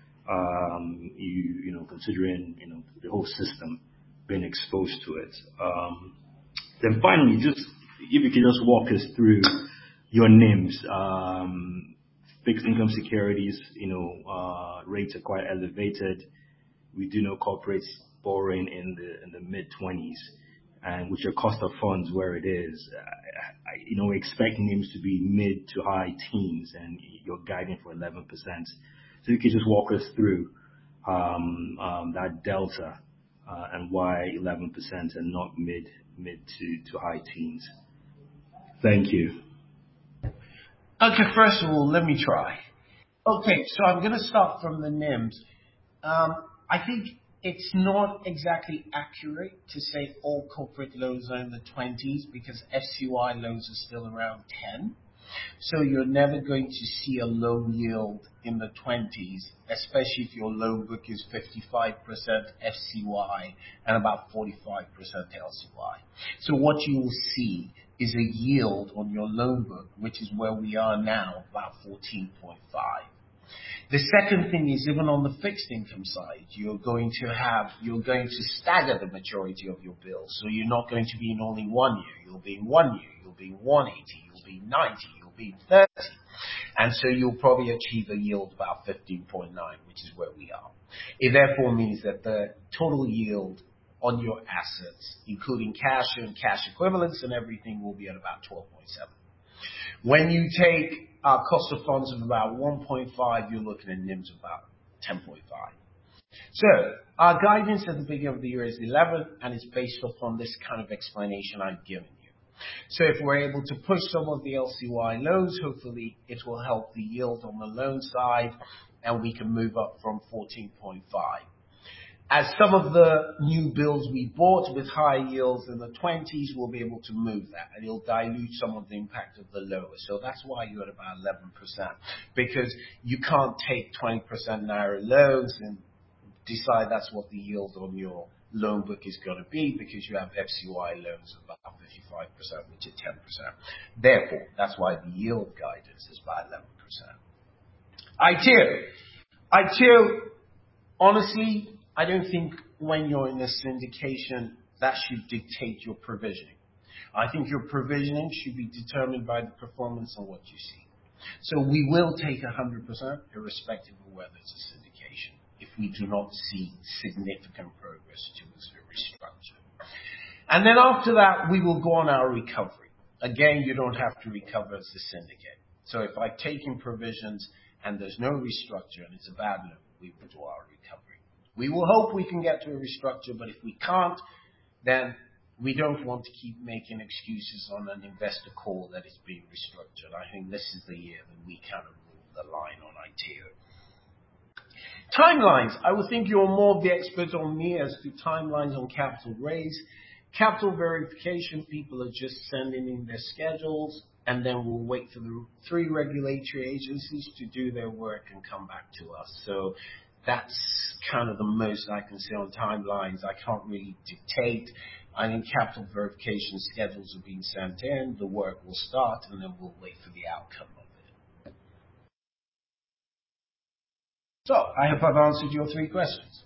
Considering, the whole system being exposed to it. Then finally, if you could just walk us through your NIMs, fixed income securities, rates are quite elevated. We do know corporates borrowing in the mid-20s, and with your cost of funds where it is, we expect NIMs to be mid to high teens, and you're guiding for 11%. So you could just walk us through that delta and why 11% and not mid to high teens. Thank you. Okay, first of all, let me try. Okay, so I'm going to start from the NIMs. I think it's not exactly accurate to say all corporate loans are in the 20s, because FCY loans are still around 10. So you're never going to see a loan yield in the 20s, especially if your loan book is 55% FCY and about 45% LCY. So what you will see is a yield on your loan book, which is where we are now, about 14.5. The second thing is, even on the fixed income side, you're going to stagger the maturity of your bills. So you're not going to be in only 1 year. You'll be in 1 year. You'll be in 180. You'll be in 90. You'll be in 30. And so you'll probably achieve a yield about 15.9, which is where we are. It therefore means that the total yield on your assets, including cash and cash equivalents and everything, will be at about 12.7. When you take our cost of funds of about 1.5, you're looking at NIMs of about 10.5. So our guidance at the beginning of the year is 11, and it's based upon this kind of explanation I've given you. So if we're able to push some of the LCY loans, hopefully it will help the yield on the loan side, and we can move up from 14.5. As some of the new bills we bought with high yields in the 20s, we'll be able to move that, and it'll dilute some of the impact of the lower. So that's why you're at about 11%, because you can't take 20% Naira loans and decide that's what the yield on your loan book is going to be, because you have FCY loans of about 55%, which is 10%. Therefore, that's why the yield guidance is about 11%. ITIL, honestly, I don't think when you're in a syndication, that should dictate your provisioning. I think your provisioning should be determined by the performance on what you see. So we will take 100%, irrespective of whether it's a syndication, if we do not see significant progress towards the restructure. And then after that, we will go on our recovery. Again, you don't have to recover as a syndicate. So if I've taken provisions and there's no restructure and it's a bad loan, we will do our recovery. We will hope we can get to a restructure, but if we can't, then we don't want to keep making excuses on an investor call that it's being restructured. I think this is the year that we kind of move the line on ITIL. Timelines. I would think you're more of the expert on me as to timelines on capital raise. Capital verification, people are just sending in their schedules, and then we'll wait for the 3 regulatory agencies to do their work and come back to us. So that's kind of the most I can say on timelines. I can't really dictate. I think capital verification schedules are being sent in, the work will start, and then we'll wait for the outcome of it. So, I hope I've answered your 3 questions.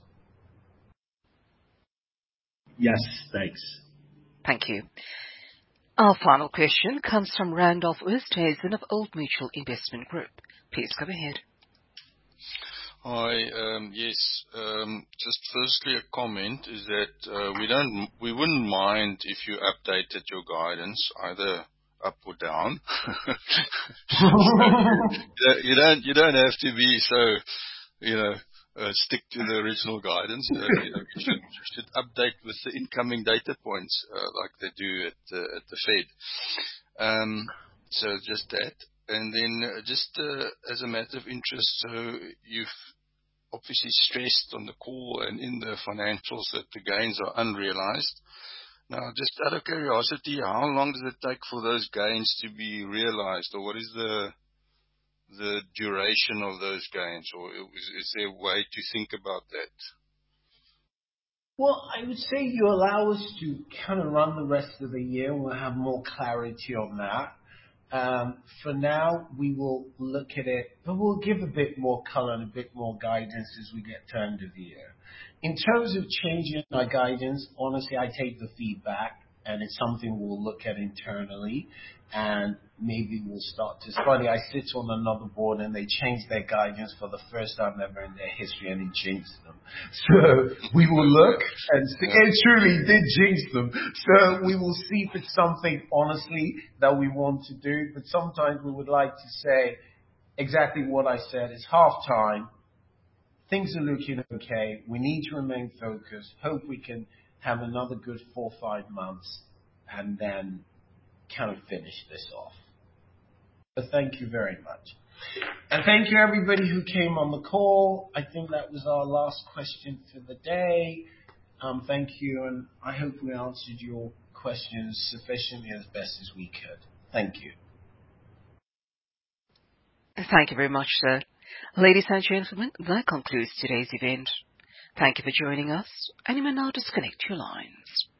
Yes, thanks. Thank you. Our final question comes from Randolph Oosthuizen of Old Mutual Investment Group. Please go ahead. Hi. Yes. Just firstly, a comment is that we wouldn't mind if you updated your guidance either up or down. You don't have to be so, stick to the original guidance. You should update with the incoming data points, like they do at the Fed. So just that. And then just as a matter of interest, so you've obviously stressed on the call and in the financials that the gains are unrealized. Now, just out of curiosity, how long does it take for those gains to be realized, or what is the duration of those gains, or is there a way to think about that? Well, I would say you allow us to kind of run the rest of the year. We'll have more clarity on that. For now, we will look at it, but we'll give a bit more color and a bit more guidance as we get to end of the year. In terms of changing our guidance, honestly, I take the feedback, and it's something we'll look at internally, and maybe we'll start to study. I sit on another board, and they changed their guidance for the first time ever in their history, and it jinxed them. So we will look and see. It truly did jinx them. So we will see if it's something, honestly, that we want to do. But sometimes we would like to say exactly what I said. It's half time. Things are looking okay. We need to remain focused. Hope we can have another good 4 or 5 months, and then kind of finish this off. But thank you very much. And thank you everybody who came on the call. I think that was our last question for the day. Thank you, and I hope we answered your questions sufficiently as best as we could. Thank you. Thank you very much, sir. Ladies and gentlemen, that concludes today's event. Thank you for joining us, and you may now disconnect your lines.